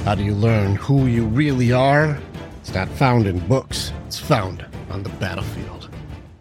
How do you learn who you really are? It's not found in books. It's found on the battlefield.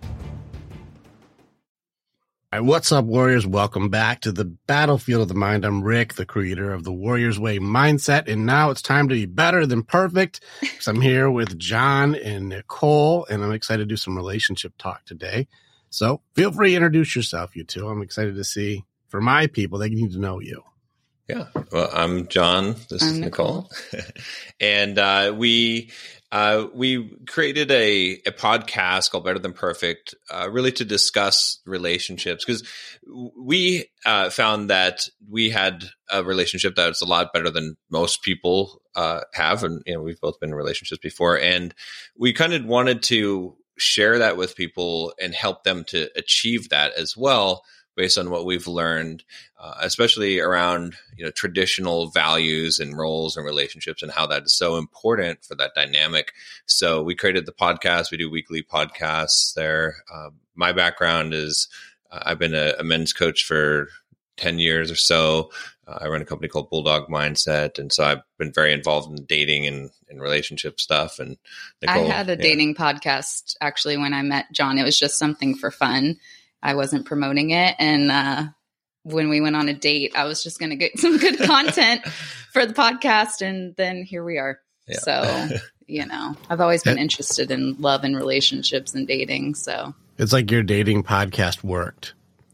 All right, what's up, Warriors? Welcome back to the Battlefield of the Mind. I'm Rick, the creator of the Warriors Way mindset, and now it's time to be better than perfect because I'm here with John and Nicole, and I'm excited to do some relationship talk today. So feel free to introduce yourself, you two. I'm excited to see, for my people, they need to know you. Yeah. Well, I'm John. This is Nicole. And we created a podcast called Better Than Perfect, really to discuss relationships, because we found that we had a relationship that's a lot better than most people have. And, we've both been in relationships before. And we kind of wanted to share that with people and help them to achieve that as well, based on what we've learned, especially around traditional values and roles and relationships and how that is so important for that dynamic. So we created the podcast. We do weekly podcasts there. My background is I've been a men's coach for 10 years or so. I run a company called Bulldog Mindset. And so I've been very involved in dating and relationship stuff. And Nicole, I had a dating podcast actually when I met John. It was just something for fun. I wasn't promoting it. And when we went on a date, I was just going to get some good content for the podcast. And then here we are. Yeah. So, I've always been interested in love and relationships and dating. So it's like your dating podcast worked.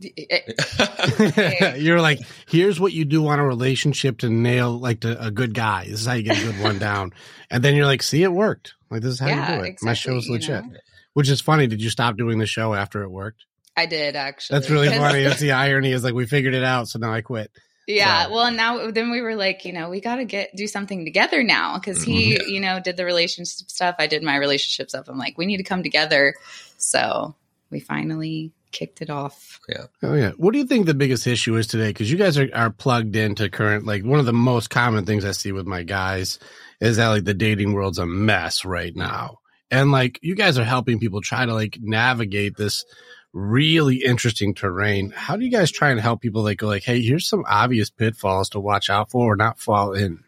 You're like, here's what you do on a relationship to nail a good guy. This is how you get a good one down. And then you're like, see, it worked. Like, this is how you do it. Exactly, my show's legit. Which is funny. Did you stop doing the show after it worked? I did, actually. That's really funny. That's the irony, is like, we figured it out, so now I quit. Yeah. So. Well, then we were like, we got to do something together now, because he, did the relationship stuff. I did my relationship stuff. I'm like, we need to come together. So we finally kicked it off. Yeah. Oh, yeah. What do you think the biggest issue is today? Because you guys are plugged into current, one of the most common things I see with my guys is that, the dating world's a mess right now. And, you guys are helping people try to, navigate this really interesting terrain. How do you guys try and help people go hey, here's some obvious pitfalls to watch out for or not fall in?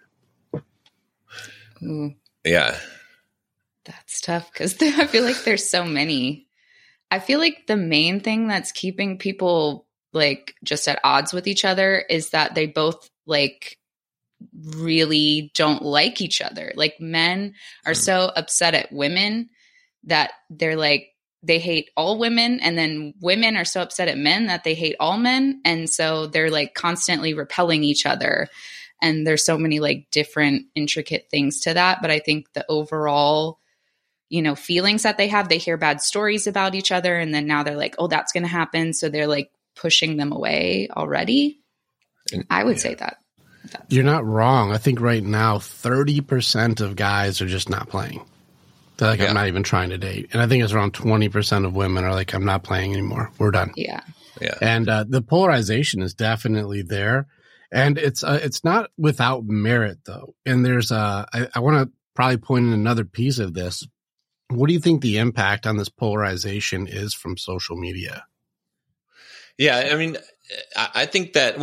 Ooh. Yeah. That's tough because I feel like there's so many. I feel like the main thing that's keeping people just at odds with each other is that they both really don't like each other. Men are so upset at women that they're they hate all women, and then women are so upset at men that they hate all men. And so they're constantly repelling each other. And there's so many different intricate things to that. But I think the overall, feelings that they have, they hear bad stories about each other. And then now they're oh, that's going to happen. So they're pushing them away already. I would say that. You're not wrong. I think right now, 30% of guys are just not playing. They're I'm not even trying to date. And I think it's around 20% of women are I'm not playing anymore. We're done. Yeah. Yeah. And the polarization is definitely there. And it's not without merit, though. And there's I want to probably point in another piece of this. What do you think the impact on this polarization is from social media? Yeah. I mean, I think that,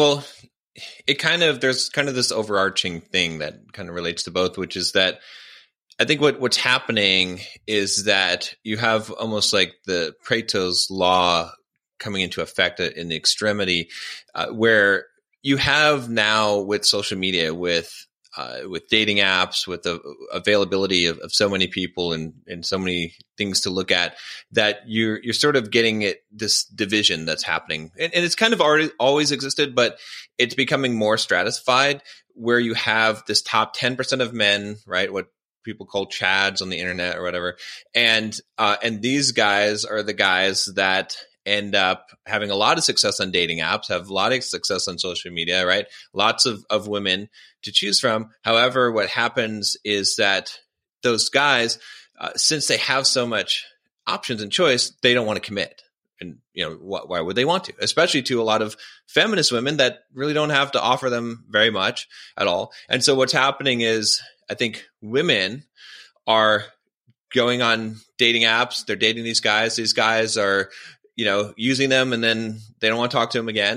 there's kind of this overarching thing that kind of relates to both, which is that I think what's happening is that you have almost the Pareto's law coming into effect in the extremity, where you have now with social media, with dating apps, with the availability of so many people and so many things to look at, that you're sort of getting this division that's happening. And it's kind of already always existed, but it's becoming more stratified, where you have this top 10% of men, right? What people call chads on the internet or whatever. And these guys are the guys that end up having a lot of success on dating apps, have a lot of success on social media, right? Lots of women to choose from. However, what happens is that those guys, since they have so much options and choice, they don't want to commit. And, why would they want to? Especially to a lot of feminist women that really don't have to offer them very much at all. And so what's happening is, I think women are going on dating apps. They're dating these guys. These guys are, using them, and then they don't want to talk to them again.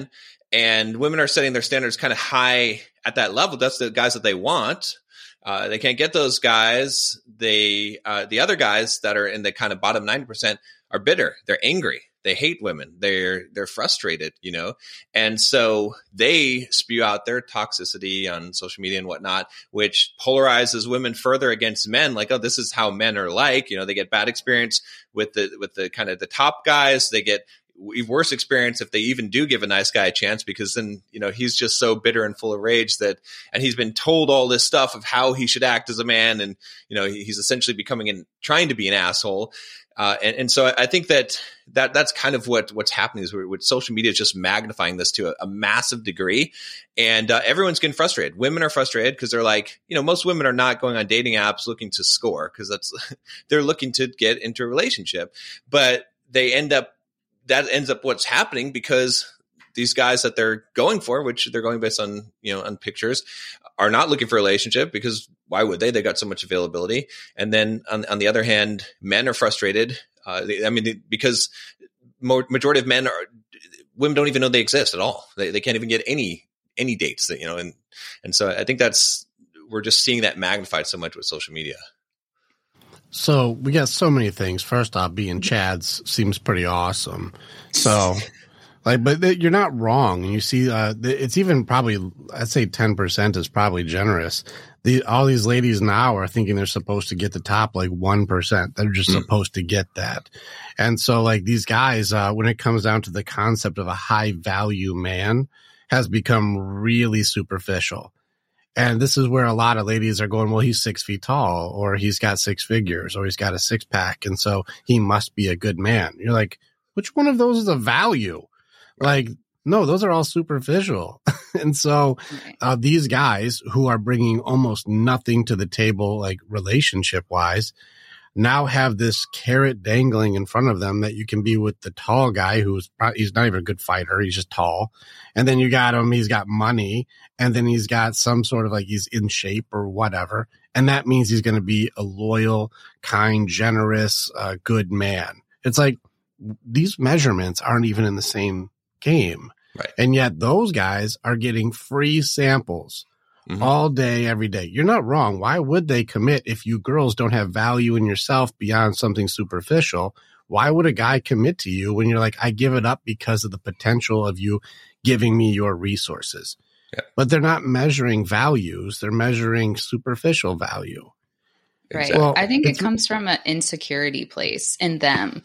and women are setting their standards kind of high at that level. That's the guys that they want. They can't get those guys. The other guys that are in the kind of bottom 90% are bitter. They're angry. They hate women. They're frustrated, and so they spew out their toxicity on social media and whatnot, which polarizes women further against men. Like, oh, this is how men are like. They get bad experience with the kind of the top guys. They get worse experience if they even do give a nice guy a chance, because then he's just so bitter and full of rage and he's been told all this stuff of how he should act as a man, and he's essentially trying to be an asshole. And so I think that's kind of what's happening is with social media is just magnifying this to a massive degree, and everyone's getting frustrated. Women are frustrated because they're like, most women are not going on dating apps looking to score, because they're looking to get into a relationship, but that ends up what's happening because these guys that they're going for, which they're going based on, on pictures, are not looking for a relationship, because why would they? They got so much availability. And then on the other hand, men are frustrated. Because majority of women don't even know they exist at all. They can't even get any dates, and so I think we're just seeing that magnified so much with social media. So we got so many things. First off, being Chads seems pretty awesome. So but you're not wrong. And you see, it's even probably, I'd say 10% is probably generous. All these ladies now are thinking they're supposed to get the top 1%. They're just supposed to get that. And so these guys, when it comes down to the concept of a high value man, has become really superficial. And this is where a lot of ladies are going, well, he's 6 feet tall, or he's got 6 figures, or he's got a 6-pack. And so he must be a good man. You're like, which one of those is a value? No, those are all superficial. And so these guys who are bringing almost nothing to the table, relationship wise, now have this carrot dangling in front of them that you can be with the tall guy he's not even a good fighter. He's just tall. And then you got him, he's got money, and then he's got some sort of he's in shape or whatever. And that means he's going to be a loyal, kind, generous, good man. It's these measurements aren't even in the same game. Right. And yet those guys are getting free samples all day, every day. You're not wrong. Why would they commit if you girls don't have value in yourself beyond something superficial? Why would a guy commit to you when you're like, I give it up because of the potential of you giving me your resources? Yeah. But they're not measuring values. They're measuring superficial value. Right. Well, I think it comes from an insecurity place in them.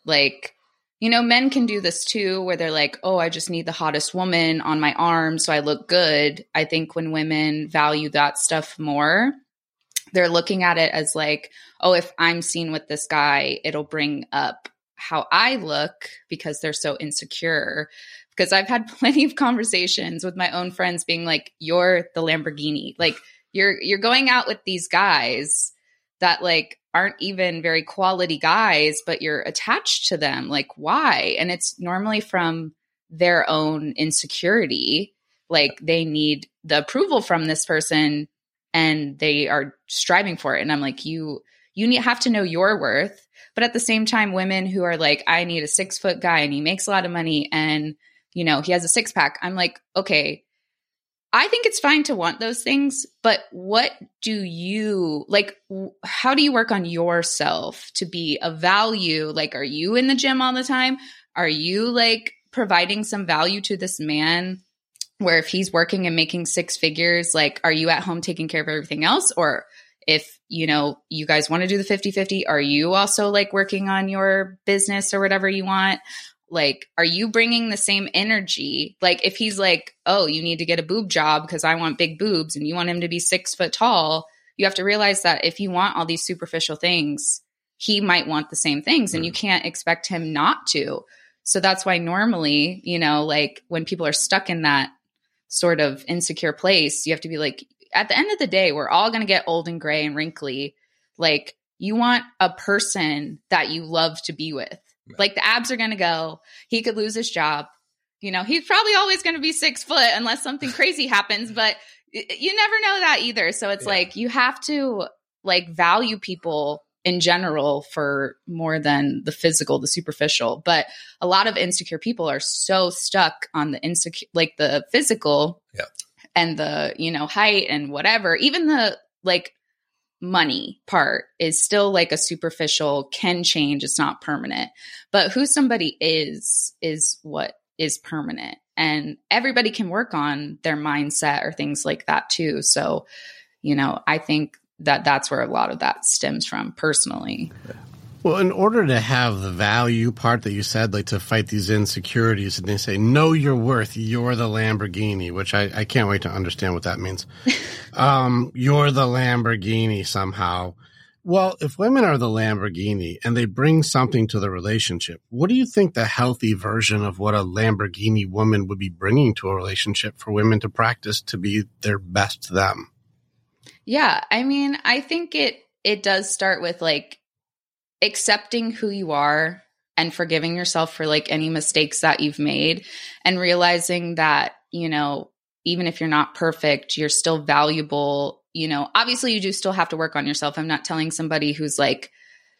Men can do this too, where they're like, oh, I just need the hottest woman on my arm so I look good. I think when women value that stuff more, they're looking at it as oh, if I'm seen with this guy, it'll bring up how I look, because they're so insecure. Because I've had plenty of conversations with my own friends being like, you're the Lamborghini. You're going out with these guys that aren't even very quality guys, but you're attached to them. Why? And it's normally from their own insecurity. They need the approval from this person and they are striving for it. And I'm like, you have to know your worth. But at the same time, women who are I need a 6-foot guy and he makes a lot of money and, he has a 6-pack. I'm like, okay, I think it's fine to want those things, but what do you how do you work on yourself to be a value? Are you in the gym all the time? Are you providing some value to this man where if he's working and making 6 figures, are you at home taking care of everything else? Or if, you guys want to do the 50-50, are you also working on your business or whatever you want? Are you bringing the same energy? If he's oh, you need to get a boob job because I want big boobs and you want him to be 6 foot tall, you have to realize that if you want all these superficial things, he might want the same things and you can't expect him not to. So that's why normally, when people are stuck in that sort of insecure place, you have to be at the end of the day, we're all going to get old and gray and wrinkly. You want a person that you love to be with. The abs are going to go. He could lose his job. He's probably always going to be 6 foot unless something crazy happens, but you never know that either. So it's you have to value people in general for more than the physical, the superficial. But a lot of insecure people are so stuck on the insecure, like the physical and the, height and whatever. Even the like money part is still like a superficial, can change. It's not permanent. But who somebody is what is permanent. And everybody can work on their mindset or things like that too. So, I think that's where a lot of that stems from personally. Well, in order to have the value part that you said, like to fight these insecurities, and they say, know your worth, you're the Lamborghini, which I can't wait to understand what that means. You're the Lamborghini somehow. Well, if women are the Lamborghini and they bring something to the relationship, what do you think the healthy version of what a Lamborghini woman would be bringing to a relationship for women to practice to be their best them? Yeah. I mean, I think it does start with like accepting who you are and forgiving yourself for like any mistakes that you've made and realizing that, even if you're not perfect, you're still valuable. Obviously you do still have to work on yourself. I'm not telling somebody who's like,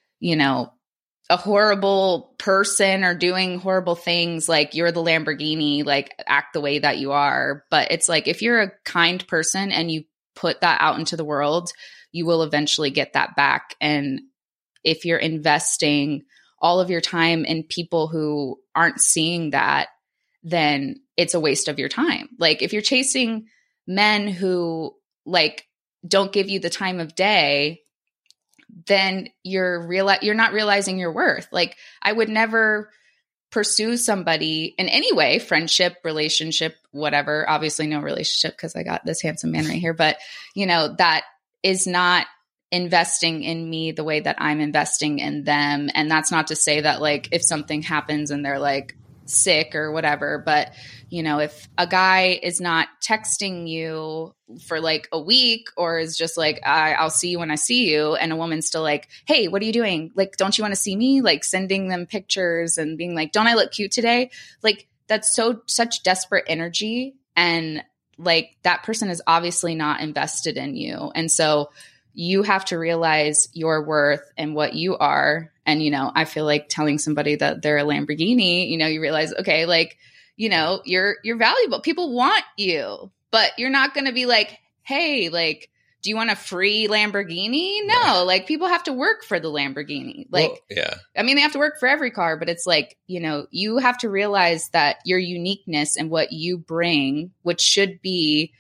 a horrible person or doing horrible things, like you're the Lamborghini, like act the way that you are. But it's like, if you're a kind person and you put that out into the world, you will eventually get that back. And if you're investing all of your time in people who aren't seeing that, then it's a waste of your time. Like if you're chasing men who like don't give you the time of day, then you're not realizing your worth. Like I would never pursue somebody in any way, friendship, relationship, whatever. Obviously no relationship because I got this handsome man right here, but that is not investing in me the way that I'm investing in them. And that's not to say that like if something happens and they're like sick or whatever, but if a guy is not texting you for like a week or is just like, I'll see you when I see you. And a woman's still like, hey, what are you doing? Like, don't you want to see me? Like sending them pictures and being like, don't I look cute today? Like that's such desperate energy. And like that person is obviously not invested in you. And so you have to realize your worth and what you are. And, I feel like telling somebody that they're a Lamborghini, you realize, okay, like, you're valuable. People want you, but you're not going to be like, hey, like, do you want a free Lamborghini? No, like people have to work for the Lamborghini. Like, I mean, they have to work for every car, but it's like, you have to realize that your uniqueness and what you bring, which should be,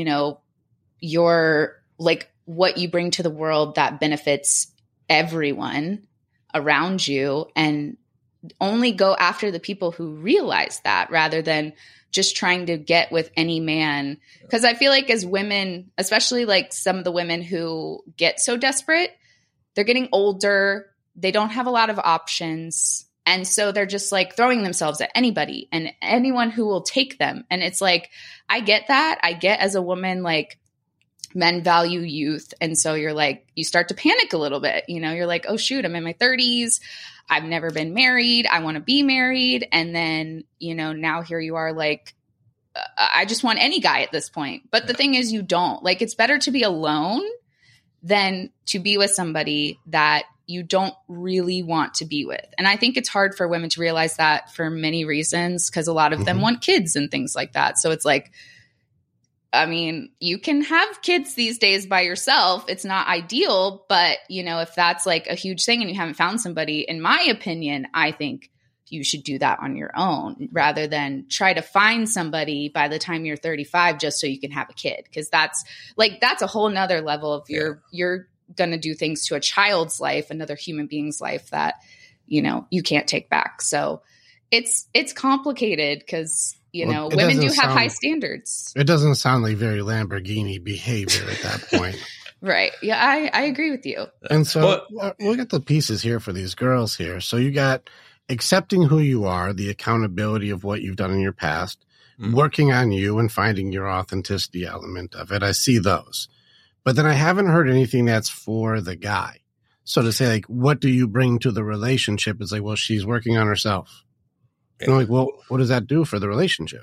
your like what you bring to the world that benefits everyone around you, and only go after the people who realize that rather than just trying to get with any man. Because I feel like as women, especially like some of the women who get so desperate, they're getting older. They don't have a lot of options. And so they're just like throwing themselves at anybody and anyone who will take them. And it's like, I get that. I get as a woman, like men value youth. And so you're like, you start to panic a little bit. You're like, oh shoot, I'm in my 30s. I've never been married. I want to be married. And then, now here you are like, I just want any guy at this point. But the thing is, you don't. Like, it's better to be alone than to be with somebody that you don't really want to be with. And I think it's hard for women to realize that for many reasons, because a lot of them want kids and things like that. So it's like, I mean, you can have kids these days by yourself. It's not ideal, but if that's like a huge thing and you haven't found somebody, in my opinion, I think you should do that on your own rather than try to find somebody by the time you're 35 just so you can have a kid. Cause that's a whole nother level of you're going to do things to a child's life, another human being's life that, you can't take back. So it's complicated because women do have high standards. It doesn't sound like very Lamborghini behavior at that point. Right. Yeah, I agree with you. And so look at the pieces here for these girls here. So you got accepting who you are, the accountability of what you've done in your past, working on you and finding your authenticity element of it. I see those. But then I haven't heard anything that's for the guy. So to say, like, what do you bring to the relationship? It's like, well, she's working on herself. Yeah. Like, well, what does that do for the relationship?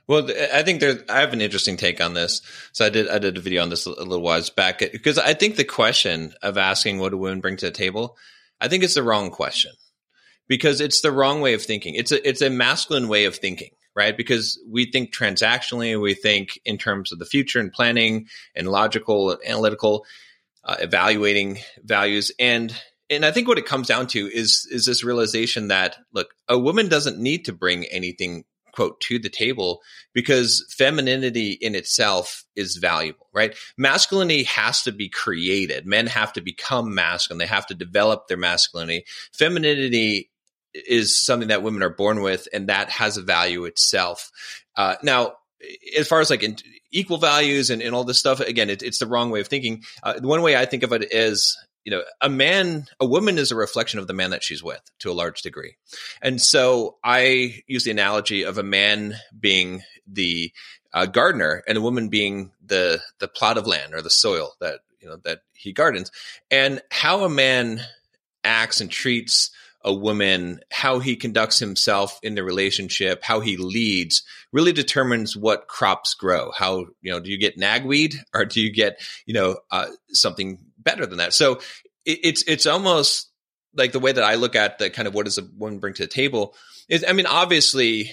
Well, I think I have an interesting take on this. So I did a video on this a little while back, because I think the question of asking what do women bring to the table, I think it's the wrong question, because it's the wrong way of thinking. It's a masculine way of thinking, right? Because we think transactionally, we think in terms of the future and planning and logical, analytical, evaluating values. And I think what it comes down to is this realization that, look, a woman doesn't need to bring anything, quote, to the table, because femininity in itself is valuable, right? Masculinity has to be created. Men have to become masculine. They have to develop their masculinity. Femininity is something that women are born with, and that has a value itself. Now, as far as like equal values and all this stuff, again, it's the wrong way of thinking. The one way I think of it is, a woman is a reflection of the man that she's with to a large degree. And so I use the analogy of a man being the gardener and a woman being the plot of land or the soil that he gardens. And how a man acts and treats a woman, how he conducts himself in the relationship, how he leads, really determines what crops grow. How, do you get nagweed, or do you get, something better than that? So it's almost like the way that I look at the kind of what does a woman bring to the table is, I mean, obviously,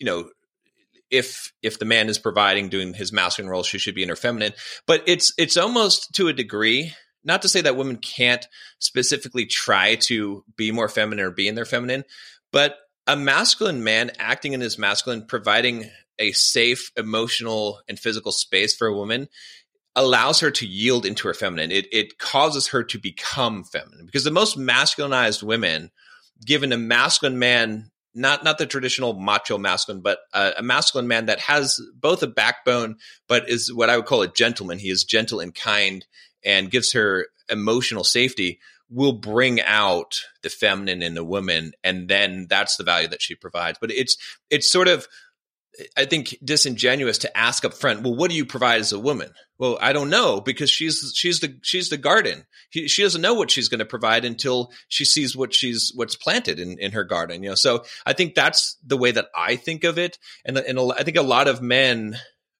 if the man is providing, doing his masculine role, she should be in her feminine, but it's almost to a degree, not to say that women can't specifically try to be more feminine or be in their feminine, but a masculine man acting in his masculine, providing a safe emotional and physical space for a woman, allows her to yield into her feminine. It causes her to become feminine, because the most masculinized women, given a masculine man, not the traditional macho masculine, but a masculine man that has both a backbone, but is what I would call a gentleman. He is gentle and kind and gives her emotional safety, will bring out the feminine in the woman. And then that's the value that she provides. But it's sort of, I think, disingenuous to ask up front, well, what do you provide as a woman? Well, I don't know, because she's the garden. She doesn't know what she's going to provide until she sees what's planted in her garden. So I think that's the way that I think of it. And I think a lot of men,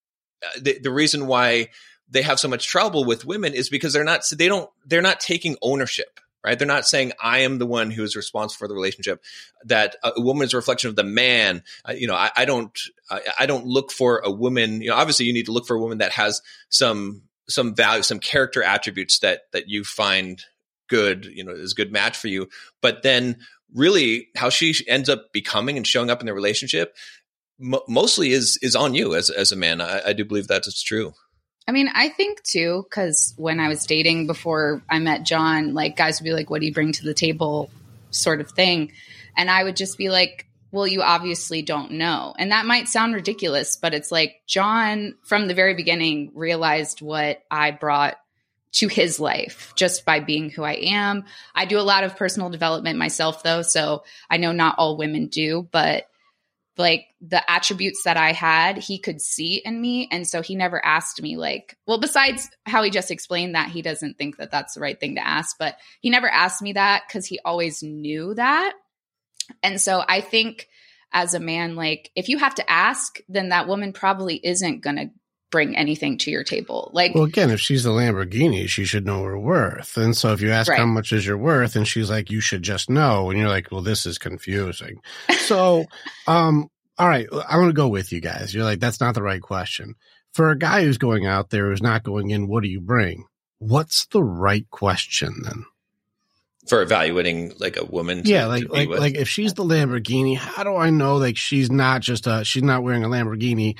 the reason why they have so much trouble with women is because they're not taking ownership. Right? They're not saying, I am the one who is responsible for the relationship, that a woman is a reflection of the man. I don't look for a woman, obviously you need to look for a woman that has some value, some character attributes that you find good, is a good match for you. But then really how she ends up becoming and showing up in the relationship mostly is on you as a man. I do believe that it's true. I mean, I think too, because when I was dating before I met John, like guys would be like, what do you bring to the table sort of thing? And I would just be like, well, you obviously don't know. And that might sound ridiculous, but it's like John from the very beginning realized what I brought to his life just by being who I am. I do a lot of personal development myself though. So I know not all women do, but like the attributes that I had, he could see in me. And so he never asked me like, well, besides how he just explained that he doesn't think that that's the right thing to ask, but he never asked me that because he always knew that. And so I think as a man, like if you have to ask, then that woman probably isn't going to bring anything to your table. Like, well, again, if she's a Lamborghini, she should know her worth. And so if you ask how much is your worth, and she's like, you should just know. And you're like, well, this is confusing. So, all right, I'm going to go with you guys. You're like, that's not the right question. For a guy who's going out there, who's not going in, what do you bring? What's the right question then? For evaluating like a woman. Like if she's the Lamborghini, how do I know like she's not she's not wearing a Lamborghini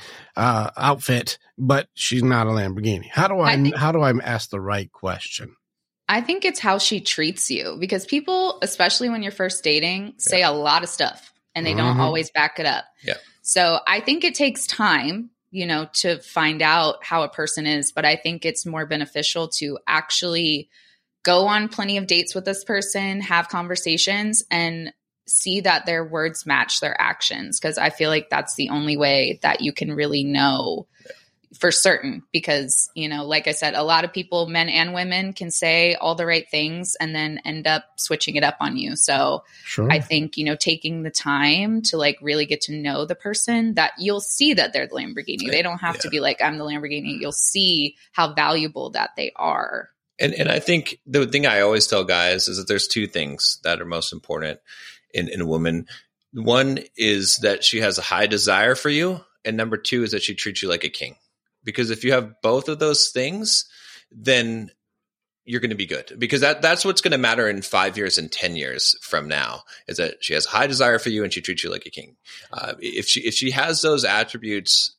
outfit, but she's not a Lamborghini? How do I ask the right question? I think it's how she treats you, because people, especially when you're first dating, say a lot of stuff and they don't always back it up. Yeah. So I think it takes time, to find out how a person is, but I think it's more beneficial to actually go on plenty of dates with this person, have conversations, and see that their words match their actions. Because I feel like that's the only way that you can really know for certain, because, like I said, a lot of people, men and women, can say all the right things and then end up switching it up on you. So Sure. I think, taking the time to like really get to know the person, that you'll see that they're the Lamborghini. They don't have to be like, I'm the Lamborghini. You'll see how valuable that they are. And I think the thing I always tell guys is that there's two things that are most important in a woman. One is that she has a high desire for you. And number two is that she treats you like a king. Because if you have both of those things, then you're going to be good. Because that's what's going to matter in 5 years and 10 years from now, is that she has a high desire for you and she treats you like a king. If she has those attributes,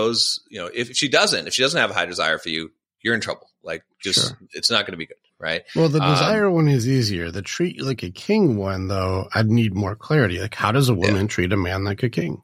if she doesn't have a high desire for you, you're in trouble. Like, It's not going to be good. Right. Well, the desire one is easier. The treat you like a king one, though, I'd need more clarity. Like, how does a woman treat a man like a king?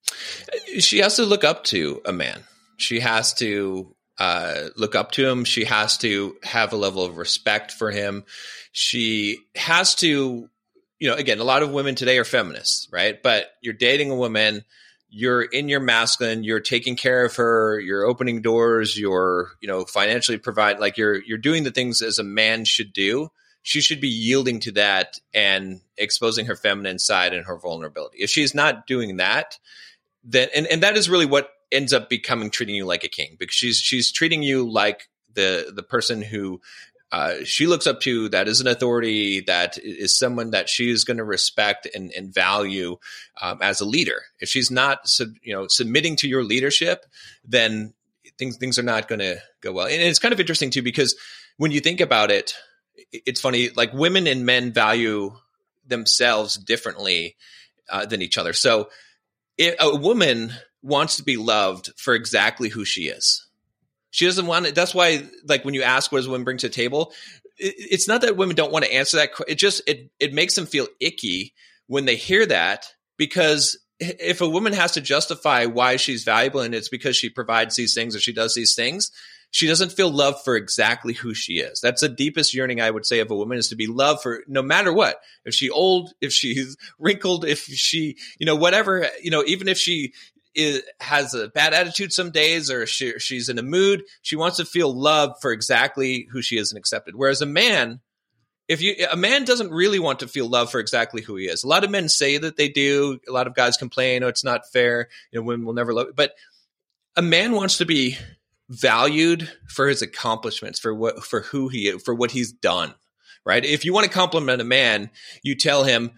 She has to look up to a man. She has to look up to him. She has to have a level of respect for him. She has to, again, a lot of women today are feminists, right? But you're dating a woman, you're in your masculine, you're taking care of her, you're opening doors, you're, financially provide, like you're doing the things as a man should do. She should be yielding to that and exposing her feminine side and her vulnerability. If she's not doing that, then, and that is really what ends up becoming treating you like a king, because she's treating you like the person who she looks up to, that is an authority, that is someone that she is going to respect and value as a leader. If she's not, submitting to your leadership, then things are not going to go well. And it's kind of interesting too, because when you think about it, it's funny, like women and men value themselves differently than each other. So if a woman wants to be loved for exactly who she is. She doesn't want it. That's why, like, when you ask what does women bring to the table, it's not that women don't want to answer that. It makes them feel icky when they hear that, because if a woman has to justify why she's valuable and it's because she provides these things or she does these things, she doesn't feel loved for exactly who she is. That's the deepest yearning, I would say, of a woman, is to be loved for no matter what. If she's old, if she's wrinkled, if she, whatever, even if she has a bad attitude some days, or she's in a mood, she wants to feel loved for exactly who she is and accepted. Whereas a man doesn't really want to feel loved for exactly who he is. A lot of men say that they do. A lot of guys complain, oh, it's not fair, women will never love it. But a man wants to be valued for his accomplishments, for who he is, for what he's done, right? If you want to compliment a man, you tell him,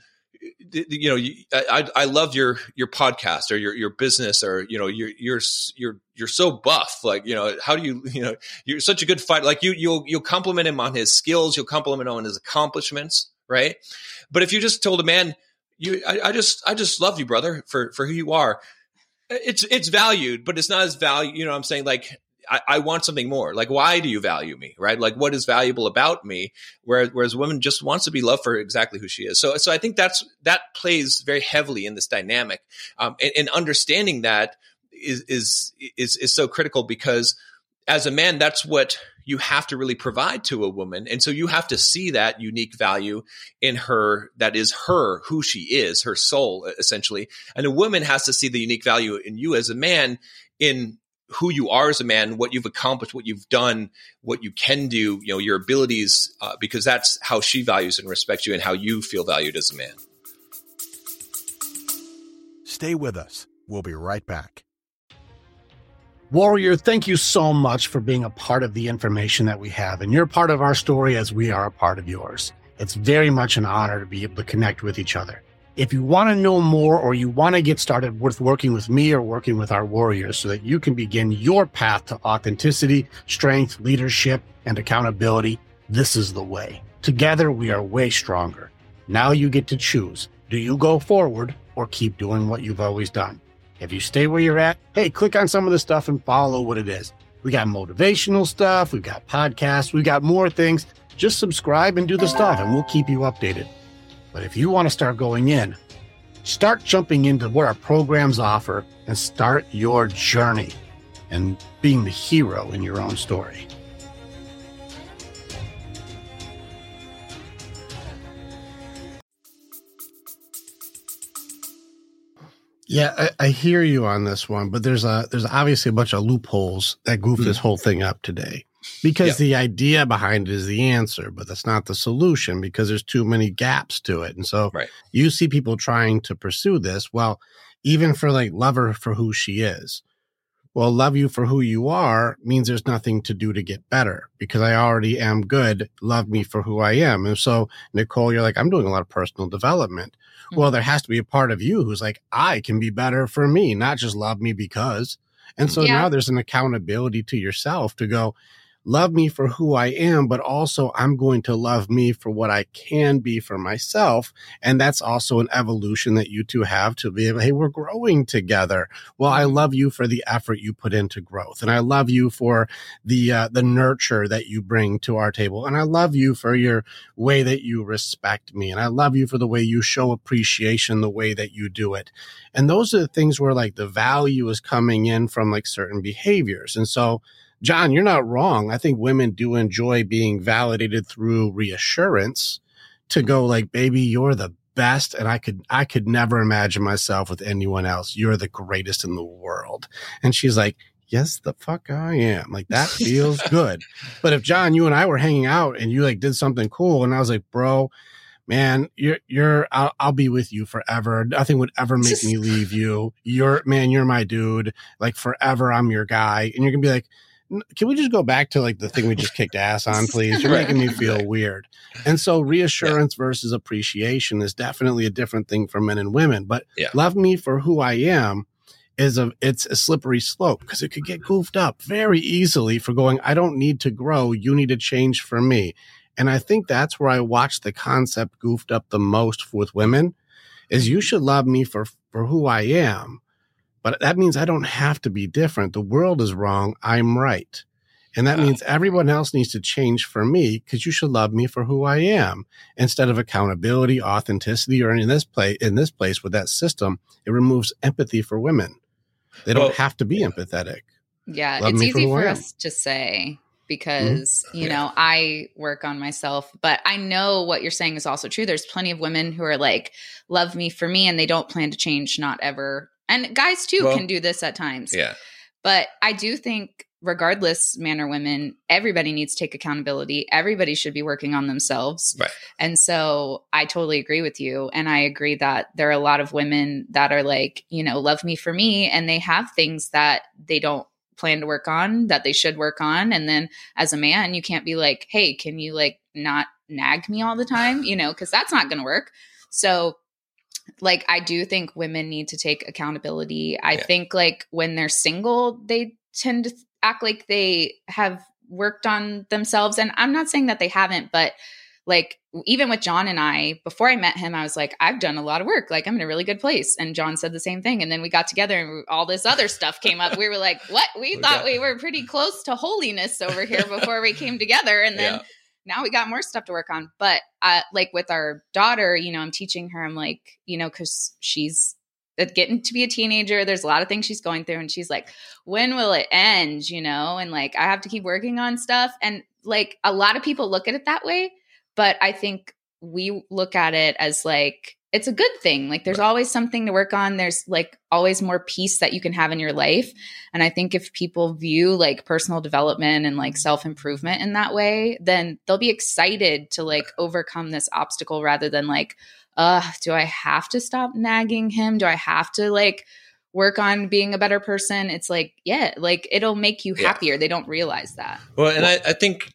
I love your podcast or your business, or you're so buff, like how do you you're such a good fighter. Like you'll compliment him on his skills, you'll compliment him on his accomplishments, right? But if you just told a man, I just love you, brother, for who you are, it's valued, but it's not as valued. You know what I'm saying? Like, I want something more. Like, why do you value me, right? Like, what is valuable about me? Whereas women just wants to be loved for exactly who she is. So I think that plays very heavily in this dynamic. And understanding that is so critical, because as a man, that's what you have to really provide to a woman. And so you have to see that unique value in her, that is her, who she is, her soul, essentially. And a woman has to see the unique value in you as a man, in who you are as a man, what you've accomplished, what you've done, what you can do, your abilities, because that's how she values and respects you, and how you feel valued as a man. Stay with us. We'll be right back. Warrior, thank you so much for being a part of the information that we have. And you're part of our story as we are a part of yours. It's very much an honor to be able to connect with each other. If you want to know more, or you want to get started with working with me or working with our warriors so that you can begin your path to authenticity, strength, leadership, and accountability, this is the way. Together, we are way stronger. Now you get to choose. Do you go forward or keep doing what you've always done? If you stay where you're at, hey, click on some of the stuff and follow what it is. We got motivational stuff. We've got podcasts. We've got more things. Just subscribe and do the stuff, and we'll keep you updated. But if you want to start going in, start jumping into what our programs offer and start your journey and being the hero in your own story. Yeah, I hear you on this one, but there's obviously a bunch of loopholes that goof this whole thing up today. Because the idea behind it is the answer, but that's not the solution because there's too many gaps to it. And so you see people trying to pursue this. Well, even for like love her for who she is. Well, love you for who you are means there's nothing to do to get better because I already am good. Love me for who I am. And so, Nicole, you're like, I'm doing a lot of personal development. Mm-hmm. Well, there has to be a part of you who's like, I can be better for me, not just love me because. And so now there's an accountability to yourself to go, love me for who I am, but also I'm going to love me for what I can be for myself. And that's also an evolution that you two have to be able, hey, we're growing together. Well, I love you for the effort you put into growth. And I love you for the nurture that you bring to our table. And I love you for your way that you respect me. And I love you for the way you show appreciation, the way that you do it. And those are the things where like the value is coming in from like certain behaviors. And so, John, you're not wrong. I think women do enjoy being validated through reassurance to go like, baby, you're the best. And I could never imagine myself with anyone else. You're the greatest in the world. And she's like, yes, the fuck I am. Like that feels good. But if John, you and I were hanging out and you like did something cool and I was like, bro, man, I'll be with you forever. Nothing would ever make me leave you. You're my dude. Like forever, I'm your guy. And you're going to be like, can we just go back to like the thing we just kicked ass on, please? You're making me feel weird. And so reassurance versus appreciation is definitely a different thing for men and women. But love me for who I am it's a slippery slope because it could get goofed up very easily for going, I don't need to grow. You need to change for me. And I think that's where I watch the concept goofed up the most with women is you should love me for who I am. But that means I don't have to be different. The world is wrong. I'm right. And that means everyone else needs to change for me because you should love me for who I am instead of accountability, authenticity, or in this place with that system, it removes empathy for women. They don't have to be empathetic. Yeah, it's easy for us to say because, you know, I work on myself, but I know what you're saying is also true. There's plenty of women who are like, love me for me, and they don't plan to change, not ever. And guys too can do this at times. Yeah. But I do think regardless, man or women, everybody needs to take accountability. Everybody should be working on themselves. Right. And so I totally agree with you. And I agree that there are a lot of women that are like, you know, love me for me. And they have things that they don't plan to work on that they should work on. And then as a man, you can't be like, hey, can you like not nag me all the time? You know, because that's not going to work. So like, I do think women need to take accountability. I think like when they're single, they tend to act like they have worked on themselves. And I'm not saying that they haven't, but like even with John and I, before I met him, I was like, I've done a lot of work. Like I'm in a really good place. And John said the same thing. And then we got together and all this other stuff came up. We were like, what? We thought we were pretty close to holiness over here before we came together. And then now we got more stuff to work on. But like with our daughter, you know, I'm teaching her, I'm like, you know, because she's getting to be a teenager. There's a lot of things she's going through. And she's like, when will it end? You know, and like, I have to keep working on stuff. And like a lot of people look at it that way. But I think we look at it as like, it's a good thing. Like there's always something to work on. There's like always more peace that you can have in your life. And I think if people view like personal development and like self-improvement in that way, then they'll be excited to like overcome this obstacle rather than like, do I have to stop nagging him? Do I have to like work on being a better person? It's like, yeah, like it'll make you happier. They don't realize that. Well, and I think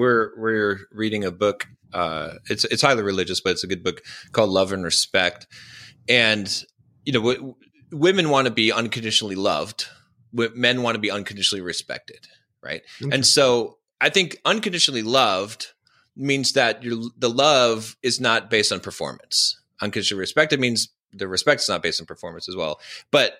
we're reading a book. It's highly religious, but it's a good book called Love and Respect. And, you know, women want to be unconditionally loved. Men want to be unconditionally respected. Right. Okay. And so I think unconditionally loved means that the love is not based on performance. Unconditionally respected means the respect is not based on performance as well. But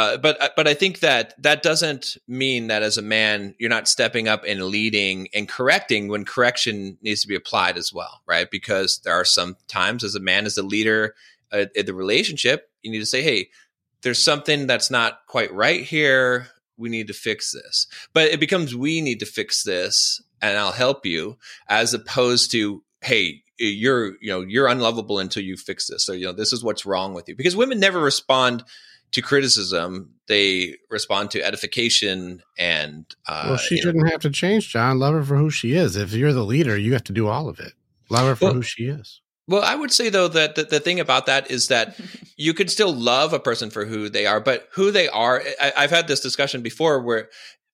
I think that doesn't mean that as a man, you're not stepping up and leading and correcting when correction needs to be applied as well, right? Because there are some times as a man, as a leader in the relationship, you need to say, hey, there's something that's not quite right here. We need to fix this. But it becomes, we need to fix this and I'll help you, as opposed to, hey, you're unlovable until you fix this. So, you know, this is what's wrong with you. Because women never respond to criticism. They respond to edification and, well, she shouldn't have to change, John. Love her for who she is. If you're the leader, you have to do all of it. Love her for who she is. Well, I would say, though, that the thing about that is that you can still love a person for who they are, but who they are. I've had this discussion before where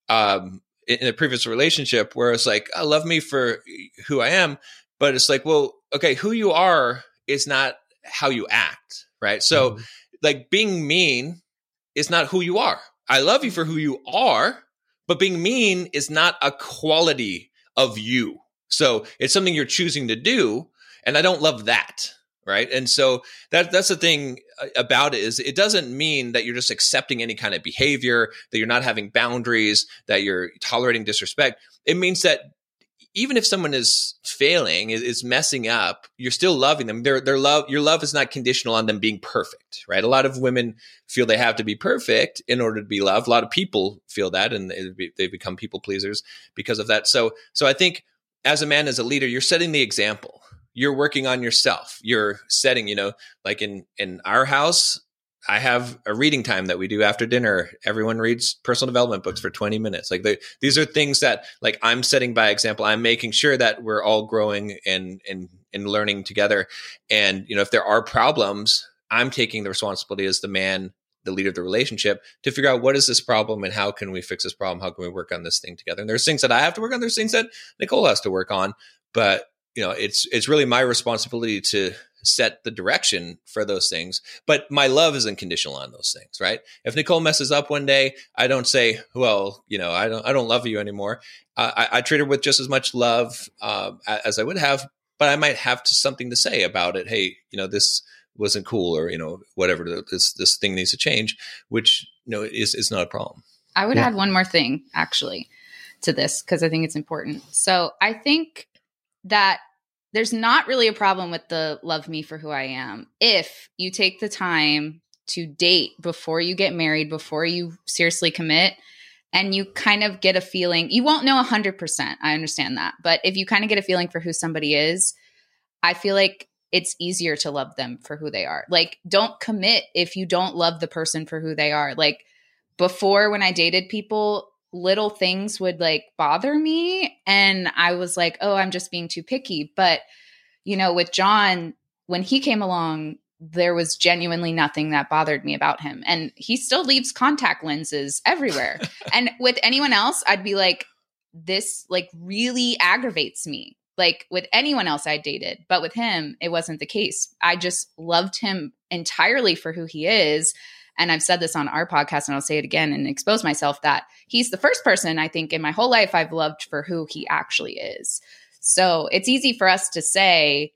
in a previous relationship where it's like, oh, love me for who I am. But it's like, well, okay, who you are is not how you act, right? So like being mean is not who you are. I love you for who you are, but being mean is not a quality of you. So it's something you're choosing to do. And I don't love that. Right. And so that's the thing about it is it doesn't mean that you're just accepting any kind of behavior, that you're not having boundaries, that you're tolerating disrespect. It means that even if someone is failing, is messing up, you're still loving them. Your love is not conditional on them being perfect. Right. A lot of women feel they have to be perfect in order to be loved. A lot of people feel that and they become people pleasers because of that. So I think as a man, as a leader, you're setting the example. You're working on yourself. You're setting, like in our house, I have a reading time that we do after dinner. Everyone reads personal development books for 20 minutes. Like these are things that like I'm setting by example. I'm making sure that we're all growing and learning together. And, if there are problems, I'm taking the responsibility as the man, the leader of the relationship to figure out what is this problem and how can we fix this problem? How can we work on this thing together? And there's things that I have to work on. There's things that Nicole has to work on, but it's really my responsibility to set the direction for those things. But my love isn't conditional on those things, right? If Nicole messes up one day, I don't say, well, I don't love you anymore. I treat her with just as much love as I would have, but I might have something to say about it. Hey, this wasn't cool, or whatever. This thing needs to change, which is not a problem. I would add one more thing actually to this because I think it's important. So I think that there's not really a problem with the love me for who I am if you take the time to date before you get married, before you seriously commit, and you kind of get a feeling. You won't know 100%. I understand that. But if you kind of get a feeling for who somebody is, I feel like it's easier to love them for who they are. Like, don't commit if you don't love the person for who they are. Like, before when I dated people, little things would like bother me. And I was like, oh, I'm just being too picky. But, with John, when he came along, there was genuinely nothing that bothered me about him. And he still leaves contact lenses everywhere. And with anyone else, I'd be like, this like really aggravates me. Like with anyone else I dated. But with him, it wasn't the case. I just loved him entirely for who he is. And I've said this on our podcast and I'll say it again and expose myself that he's the first person I think in my whole life I've loved for who he actually is. So it's easy for us to say,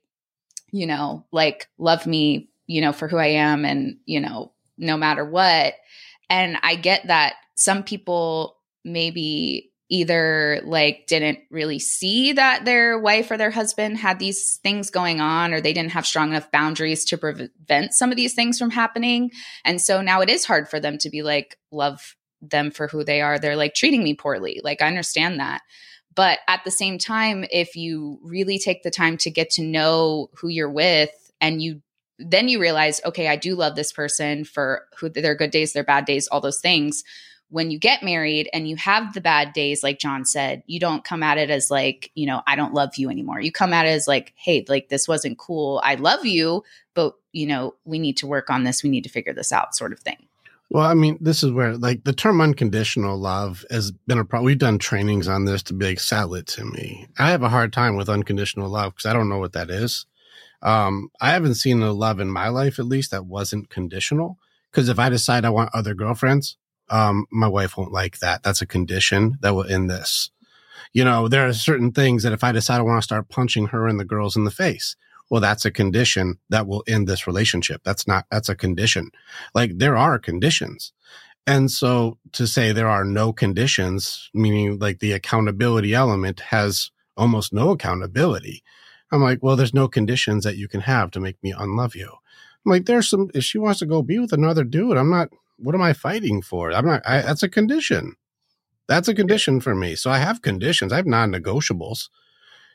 like, love me, for who I am and, no matter what. And I get that some people maybe either like didn't really see that their wife or their husband had these things going on, or they didn't have strong enough boundaries to prevent some of these things from happening. And so now it is hard for them to be like, love them for who they are. They're like treating me poorly. Like, I understand that. But at the same time, if you really take the time to get to know who you're with and then you realize, okay, I do love this person for who their good days, their bad days, all those things. When you get married and you have the bad days, like John said, you don't come at it as like, I don't love you anymore. You come at it as like, hey, like this wasn't cool. I love you, but we need to work on this. We need to figure this out, sort of thing. Well, I mean, this is where like the term unconditional love has been a problem. We've done trainings on this to be like, sell it to me. I have a hard time with unconditional love because I don't know what that is. I haven't seen a love in my life, at least, that wasn't conditional. Because if I decide I want other girlfriends, my wife won't like that. That's a condition that will end this. There are certain things that if I decide I want to start punching her and the girls in the face, well, that's a condition that will end this relationship. That's a condition. Like, there are conditions. And so to say there are no conditions, meaning like the accountability element has almost no accountability. I'm like, well, there's no conditions that you can have to make me unlove you. I'm like, if she wants to go be with another dude, what am I fighting for? That's a condition. That's a condition for me. So I have conditions. I have non-negotiables.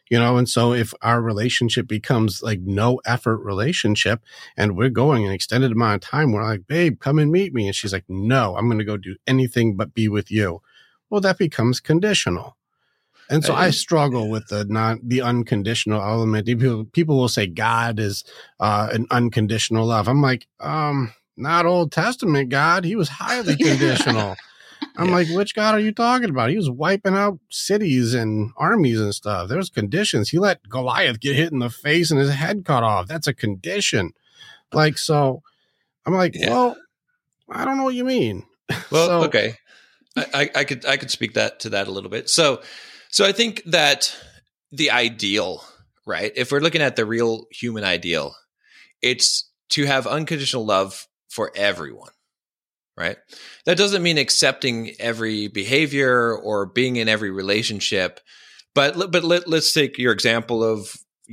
And so if our relationship becomes like no effort relationship and we're going an extended amount of time, we're like, babe, come and meet me. And she's like, no, I'm going to go do anything but be with you. Well, that becomes conditional. And so I struggle with the unconditional element. People will say God is an unconditional love. I'm like, not Old Testament God. He was highly conditional. I'm like, which God are you talking about? He was wiping out cities and armies and stuff. There's conditions. He let Goliath get hit in the face and his head cut off. That's a condition. Like, so I'm like, well, I don't know what you mean. Well, okay. I could speak to that a little bit. So I think that the ideal, right? If we're looking at the real human ideal, it's to have unconditional love for everyone, right? That doesn't mean accepting every behavior or being in every relationship, but let's take your example of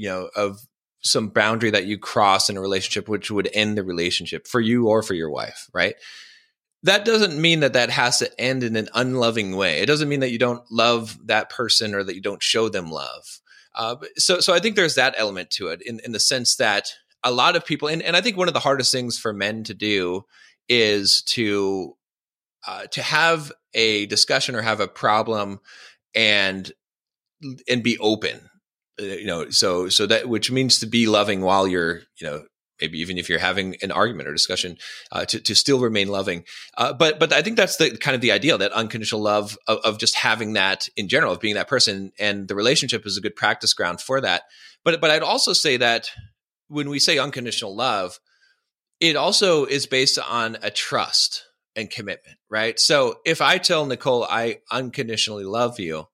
some boundary that you cross in a relationship, which would end the relationship for you or for your wife, right? That doesn't mean that has to end in an unloving way. It doesn't mean that you don't love that person or that you don't show them love. So I think there's that element to it in the sense that a lot of people, and I think one of the hardest things for men to do is to have a discussion or have a problem and be open, so that, which means to be loving while you're, maybe even if you're having an argument or discussion, to still remain loving. But I think that's the kind of the ideal, that unconditional love of just having that in general, of being that person, and the relationship is a good practice ground for that. But I'd also say that when we say unconditional love, it also is based on a trust and commitment, right? So if I tell Nicole I unconditionally love you,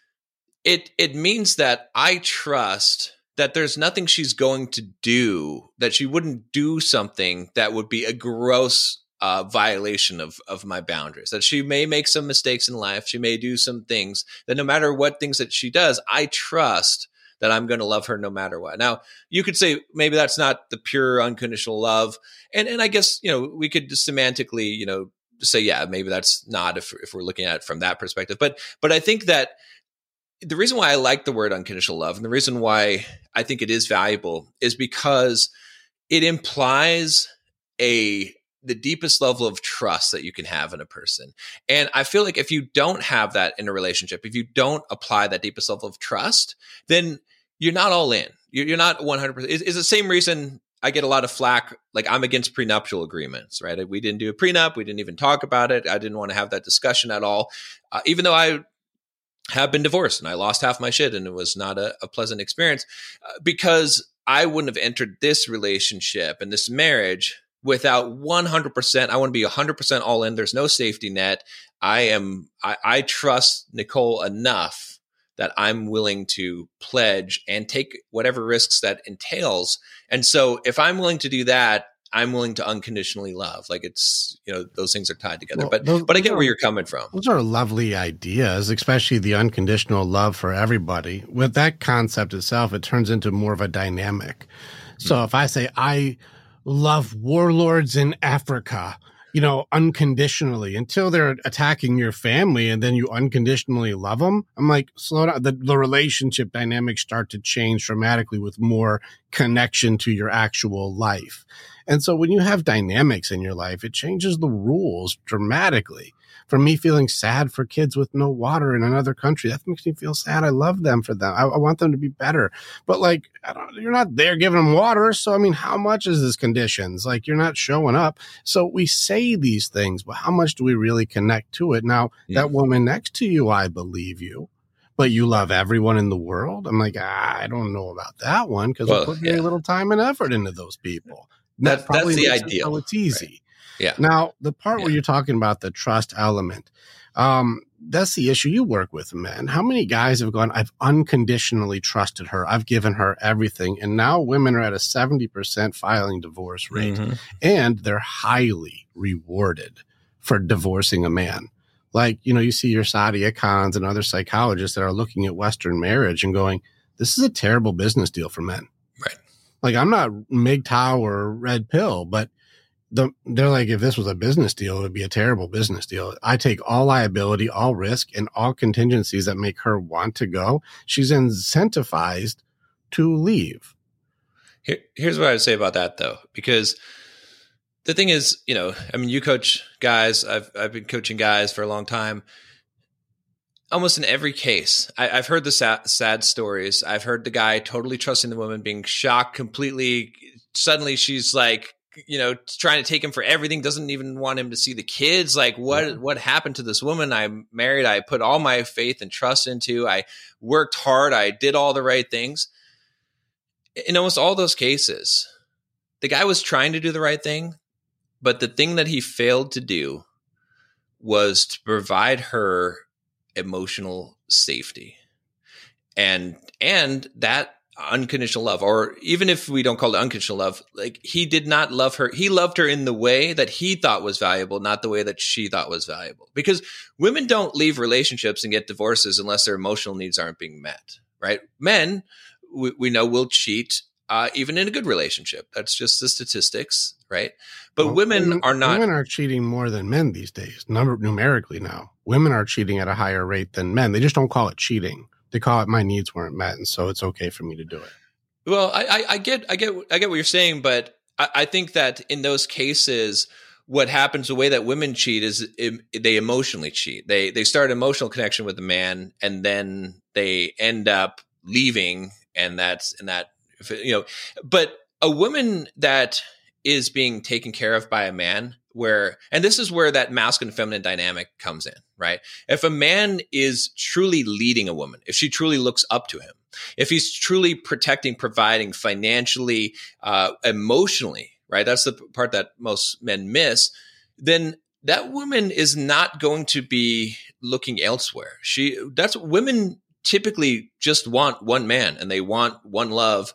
it means that I trust that there's nothing she's going to do, that she wouldn't do something that would be a gross violation of my boundaries, that she may make some mistakes in life. She may do some things that no matter what things that she does, I trust that I'm going to love her no matter what. Now, you could say maybe that's not the pure unconditional love. And I guess, we could just semantically, say, yeah, maybe that's not if we're looking at it from that perspective. But I think that the reason why I like the word unconditional love, and the reason why I think it is valuable, is because it implies the deepest level of trust that you can have in a person. And I feel like if you don't have that in a relationship, if you don't apply that deepest level of trust, then you're not all in. You're not 100%. It's the same reason I get a lot of flack. Like, I'm against prenuptial agreements, right? We didn't do a prenup. We didn't even talk about it. I didn't want to have that discussion at all. Even though I have been divorced and I lost half my shit and it was not a pleasant experience, because I wouldn't have entered this relationship and this marriage without 100%. I want to be 100% all in. There's no safety net. I trust Nicole enough that I'm willing to pledge and take whatever risks that entails. And so if I'm willing to do that, I'm willing to unconditionally love. Like, it's, those things are tied together. Well, but I get where you're coming from. Those are lovely ideas, especially the unconditional love for everybody. With that concept itself, it turns into more of a dynamic. So if I say I love warlords in Africa, unconditionally, until they're attacking your family, and then you unconditionally love them, I'm like, slow down. The relationship dynamics start to change dramatically with more connection to your actual life. And so when you have dynamics in your life, it changes the rules dramatically. For me, feeling sad for kids with no water in another country, that makes me feel sad. I love them for them. I want them to be better. But you're not there giving them water. So, I mean, how much is this conditions? Like, you're not showing up. So we say these things, but how much do we really connect to it? Now, that woman next to you, I believe you, but you love everyone in the world. I'm like, I don't know about that one, because we put very little time and effort into those people. That's the ideal. So it's easy. Right. Yeah. Now, the part where you're talking about the trust element, that's the issue you work with, men. How many guys have gone, I've unconditionally trusted her, I've given her everything, and now women are at a 70% filing divorce rate, and they're highly rewarded for divorcing a man. Like, you see your Saadia Khans and other psychologists that are looking at Western marriage and going, this is a terrible business deal for men. Right. Like, I'm not MGTOW or red pill, but they're like, if this was a business deal, it would be a terrible business deal. I take all liability, all risk, and all contingencies that make her want to go. She's incentivized to leave. Here's what I would say about that, though, because the thing is, you coach guys. I've been coaching guys for a long time. Almost in every case, I've heard the sad stories. I've heard the guy totally trusting the woman, being shocked completely. Suddenly she's like, trying to take him for everything, doesn't even want him to see the kids. Like, what happened to this woman I'm married? I put all my faith and trust into. I worked hard. I did all the right things. In almost all those cases, the guy was trying to do the right thing, but the thing that he failed to do was to provide her emotional safety. And that unconditional love, or even if we don't call it unconditional love, like, he did not love her. He loved her in the way that he thought was valuable, not the way that she thought was valuable. Because women don't leave relationships and get divorces unless their emotional needs aren't being met, right? Men, we know, will cheat even in a good relationship. That's just the statistics, right? But women are not. Women are cheating more than men these days, numerically now. Women are cheating at a higher rate than men. They just don't call it cheating. They call it my needs weren't met, and so it's okay for me to do it. Well, I get what you're saying, but I think that in those cases, what happens, the way that women cheat is they emotionally cheat. They start an emotional connection with the man, and then they end up leaving, and that's But a woman that is being taken care of by a man, and this is where that masculine feminine dynamic comes in, right? If a man is truly leading a woman, if she truly looks up to him, if he's truly protecting, providing financially, emotionally, right? That's the part that most men miss. Then that woman is not going to be looking elsewhere. Women typically just want one man, and they want one love.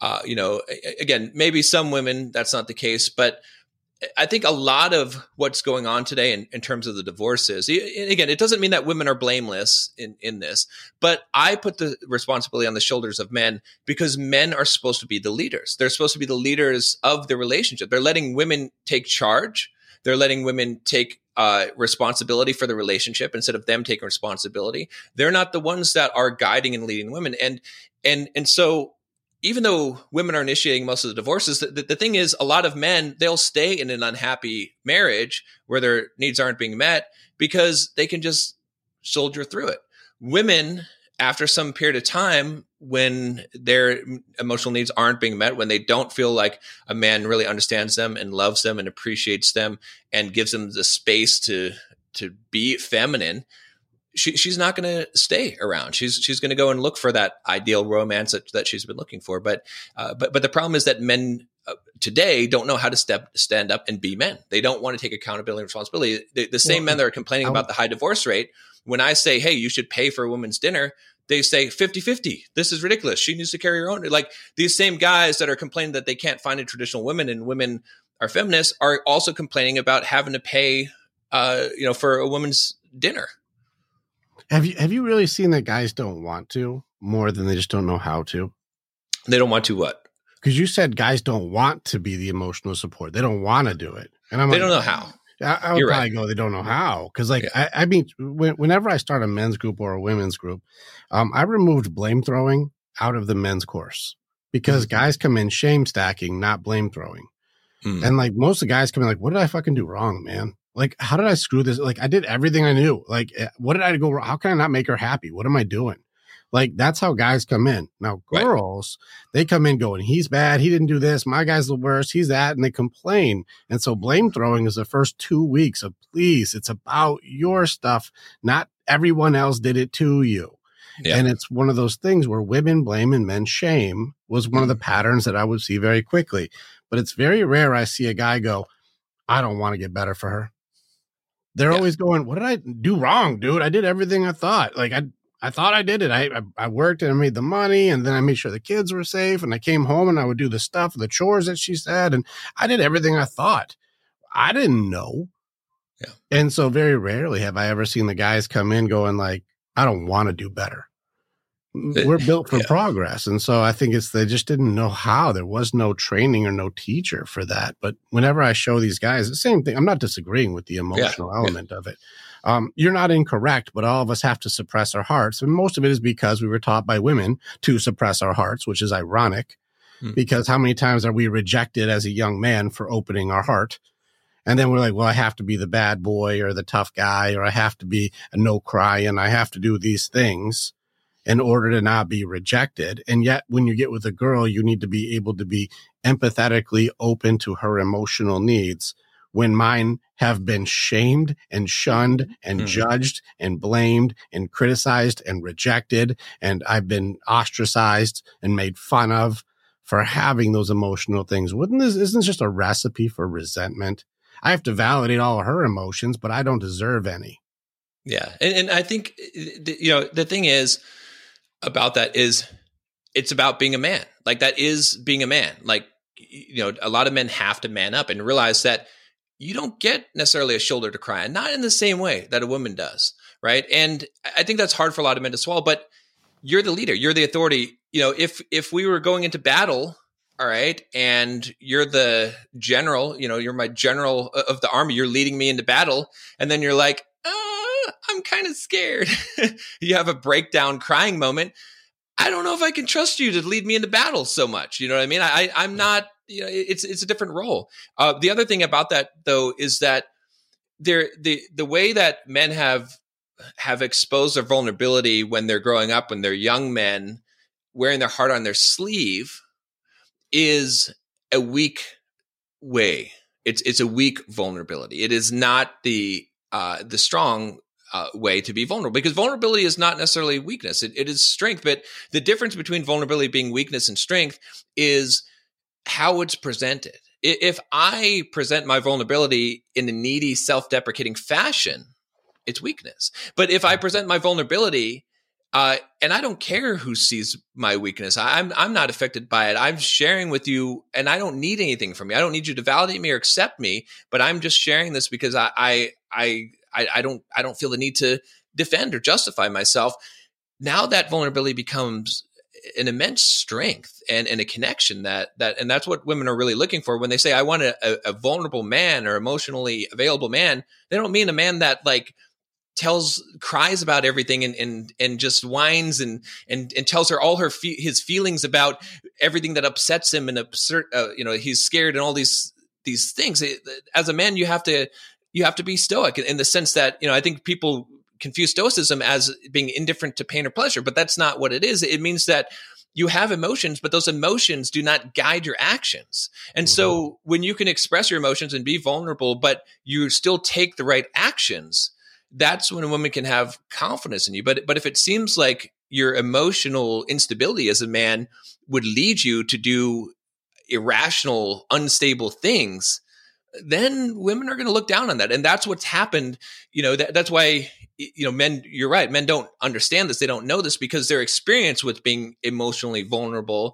Again, maybe some women, that's not the case, but I think a lot of what's going on today in terms of the divorces, again, it doesn't mean that women are blameless in this, but I put the responsibility on the shoulders of men, because men are supposed to be the leaders. They're supposed to be the leaders of the relationship. They're letting women take charge. They're letting women take responsibility for the relationship instead of them taking responsibility. They're not the ones that are guiding and leading women. And so, even though women are initiating most of the divorces, the thing is, a lot of men, they'll stay in an unhappy marriage where their needs aren't being met because they can just soldier through it. Women, after some period of time, when their emotional needs aren't being met, when they don't feel like a man really understands them and loves them and appreciates them and gives them the space to be feminine, she's not going to stay around. She's going to go and look for that ideal romance that she's been looking for. But the problem is that men today don't know how to stand up and be men. They don't want to take accountability and responsibility. The same men that are complaining about the high divorce rate, when I say, hey, you should pay for a woman's dinner, they say 50-50. This is ridiculous. She needs to carry her own. Like, these same guys that are complaining that they can't find a traditional women and women are feminists are also complaining about having to pay, for a woman's dinner. Have you really seen that guys don't want to more than they just don't know how to? They don't want to what? Because you said guys don't want to be the emotional support. They don't want to do it. And they don't know how. I would probably go, they don't know how. Because I mean, whenever I start a men's group or a women's group, I removed blame throwing out of the men's course because guys come in shame stacking, not blame throwing. And like, most of the guys come in like, what did I fucking do wrong, man? Like, how did I screw this? Like, I did everything I knew. Like, what did I go wrong? How can I not make her happy? What am I doing? Like, that's how guys come in. Now, girls, they come in going, he's bad. He didn't do this. My guy's the worst. He's that. And they complain. And so blame throwing is the first 2 weeks of, please, it's about your stuff. Not everyone else did it to you. Yeah. And it's one of those things where women blame and men shame was one of the patterns that I would see very quickly. But it's very rare I see a guy go, I don't want to get better for her. They're always going, what did I do wrong, dude? I did everything I thought. Like, I thought I did it. I worked and I made the money, and then I made sure the kids were safe, and I came home and I would do the stuff, the chores that she said, and I did everything I thought. I didn't know. Yeah. And so very rarely have I ever seen the guys come in going like, I don't want to do better. we're built for Yeah. progress. And so I think they just didn't know how. There was no training or no teacher for that. But whenever I show these guys the same thing, I'm not disagreeing with the emotional element of it. You're not incorrect, but all of us have to suppress our hearts. And most of it is because we were taught by women to suppress our hearts, which is ironic because how many times are we rejected as a young man for opening our heart? And then we're like, well, I have to be the bad boy or the tough guy, or I have to be a no cry and I have to do these things in order to not be rejected. And yet when you get with a girl, you need to be able to be empathetically open to her emotional needs. When mine have been shamed and shunned and judged and blamed and criticized and rejected, and I've been ostracized and made fun of for having those emotional things. Isn't this just a recipe for resentment? I have to validate all of her emotions, but I don't deserve any. Yeah. And I think, the thing is about that is it's about being a man. Like that is being a man. Like, a lot of men have to man up and realize that you don't get necessarily a shoulder to cry on, not in the same way that a woman does. Right. And I think that's hard for a lot of men to swallow, but you're the leader, you're the authority. If we were going into battle, all right, and you're the general, you're my general of the army, you're leading me into battle. And then you're like, I'm kind of scared. You have a breakdown crying moment. I don't know if I can trust you to lead me into battle so much. You know what I mean? I'm not, it's a different role. The other thing about that though, is that the way that men have exposed their vulnerability when they're growing up, when they're young men, wearing their heart on their sleeve, is a weak way. It's a weak vulnerability. It is not the strong way to be vulnerable, because vulnerability is not necessarily weakness. It is strength. But the difference between vulnerability being weakness and strength is how it's presented. If I present my vulnerability in a needy, self-deprecating fashion, it's weakness. But if I present my vulnerability, and I don't care who sees my weakness, I'm not affected by it. I'm sharing with you, and I don't need anything from you. I don't need you to validate me or accept me, but I'm just sharing this because I don't feel the need to defend or justify myself. Now that vulnerability becomes an immense strength and a connection and that's what women are really looking for when they say, I want a vulnerable man or emotionally available man. They don't mean a man that like cries about everything and just whines and tells her all his feelings about everything that upsets him and he's scared and all these things. As a man, you have to be stoic in the sense that, I think people confuse stoicism as being indifferent to pain or pleasure, but that's not what it is. It means that you have emotions, but those emotions do not guide your actions. And so when you can express your emotions and be vulnerable, but you still take the right actions, that's when a woman can have confidence in you. But if it seems like your emotional instability as a man would lead you to do irrational, unstable things, then women are going to look down on that. And that's what's happened. That's why, men, you're right. Men don't understand this. They don't know this because their experience with being emotionally vulnerable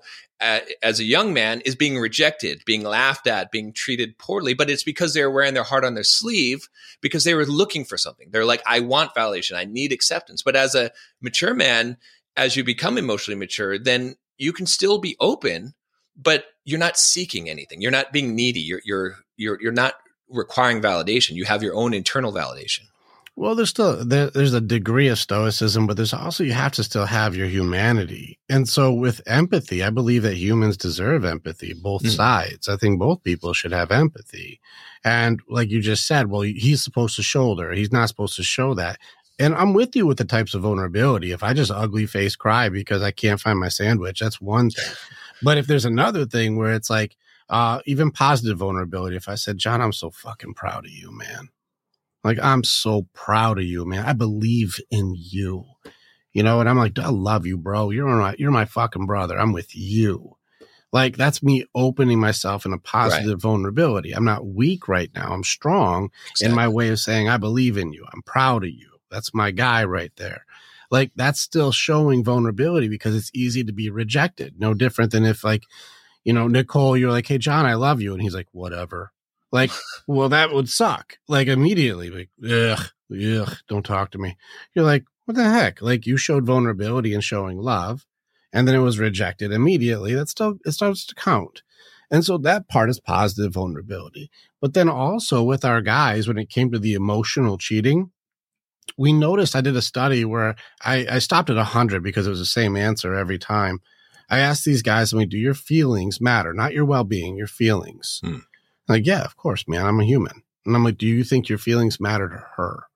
as a young man is being rejected, being laughed at, being treated poorly. But it's because they're wearing their heart on their sleeve because they were looking for something. They're like, I want validation. I need acceptance. But as a mature man, as you become emotionally mature, then you can still be open, but you're not seeking anything. You're not being needy. You're not requiring validation. You have your own internal validation. Well, there's a degree of stoicism, but there's also, you have to still have your humanity. And so with empathy, I believe that humans deserve empathy, both sides. I think both people should have empathy. And like you just said, well, he's supposed to shoulder. He's not supposed to show that. And I'm with you with the types of vulnerability. If I just ugly face cry because I can't find my sandwich, that's one thing. But if there's another thing where it's like, even positive vulnerability, if I said, John, I'm so fucking proud of you, man. Like, I'm so proud of you, man. I believe in you, and I'm like, I love you, bro. You're my fucking brother. I'm with you. Like, that's me opening myself in a positive vulnerability. I'm not weak right now. I'm strong in my way of saying, I believe in you. I'm proud of you. That's my guy right there. Like, that's still showing vulnerability because it's easy to be rejected. No different than if, like, Nicole, you're like, hey, John, I love you. And he's like, whatever. Like, well, that would suck. Like, immediately, like, ugh, don't talk to me. You're like, What the heck? Like, you showed vulnerability in showing love, and then it was rejected immediately. It starts to count. And so that part is positive vulnerability. But then also with our guys, when it came to the emotional cheating, we noticed, I did a study where I stopped at 100 because it was the same answer every time. I asked these guys, do your feelings matter? Not your well-being, your feelings. Like, yeah, of course, man, I'm a human. And I'm like, do you think your feelings matter to her?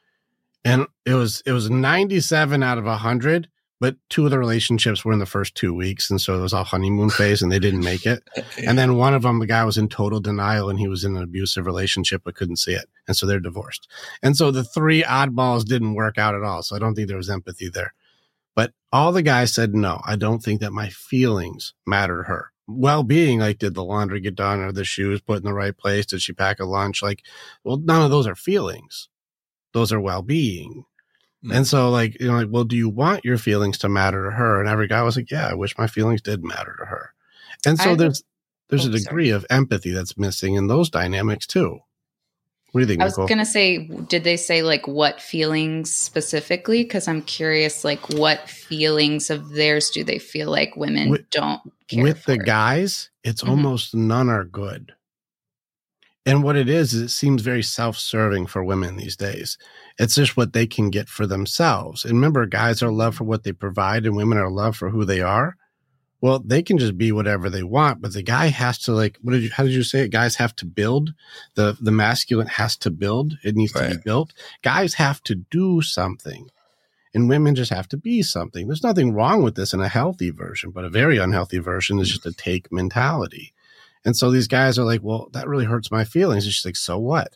And it was 97 out of 100, but 2 of the relationships were in the first 2 weeks. And so it was all honeymoon phase and they didn't make it. And then one of them, the guy was in total denial and he was in an abusive relationship, but couldn't see it. And so they're divorced. And so the 3 oddballs didn't work out at all. So I don't think there was empathy there. But all the guys said, no, I don't think that my feelings matter to her. Well-being, like, did the laundry get done? Are the shoes put in the right place? Did she pack a lunch? Like, well, none of those are feelings. Those are well-being. And so, like, well, do you want your feelings to matter to her? And every guy was like, yeah, I wish my feelings did matter to her. And so there's a degree of empathy that's missing in those dynamics too. What do you think, I was Nicole? going to say, did they say like what feelings specifically? Because I'm curious, like what feelings of theirs do they feel like women don't care with for? The guys, it's almost none are good. And what it is it seems very self-serving for women these days. It's just what they can get for themselves. And remember, guys are loved for what they provide and women are loved for who they are. Well, they can just be whatever they want, but the guy has to, like, how did you say it? Guys have to build. The masculine has to build. It needs to be built. Guys have to do something. And women just have to be something. There's nothing wrong with this in a healthy version, but a very unhealthy version is just a take mentality. And so these guys are like, well, that really hurts my feelings. And she's like, so what?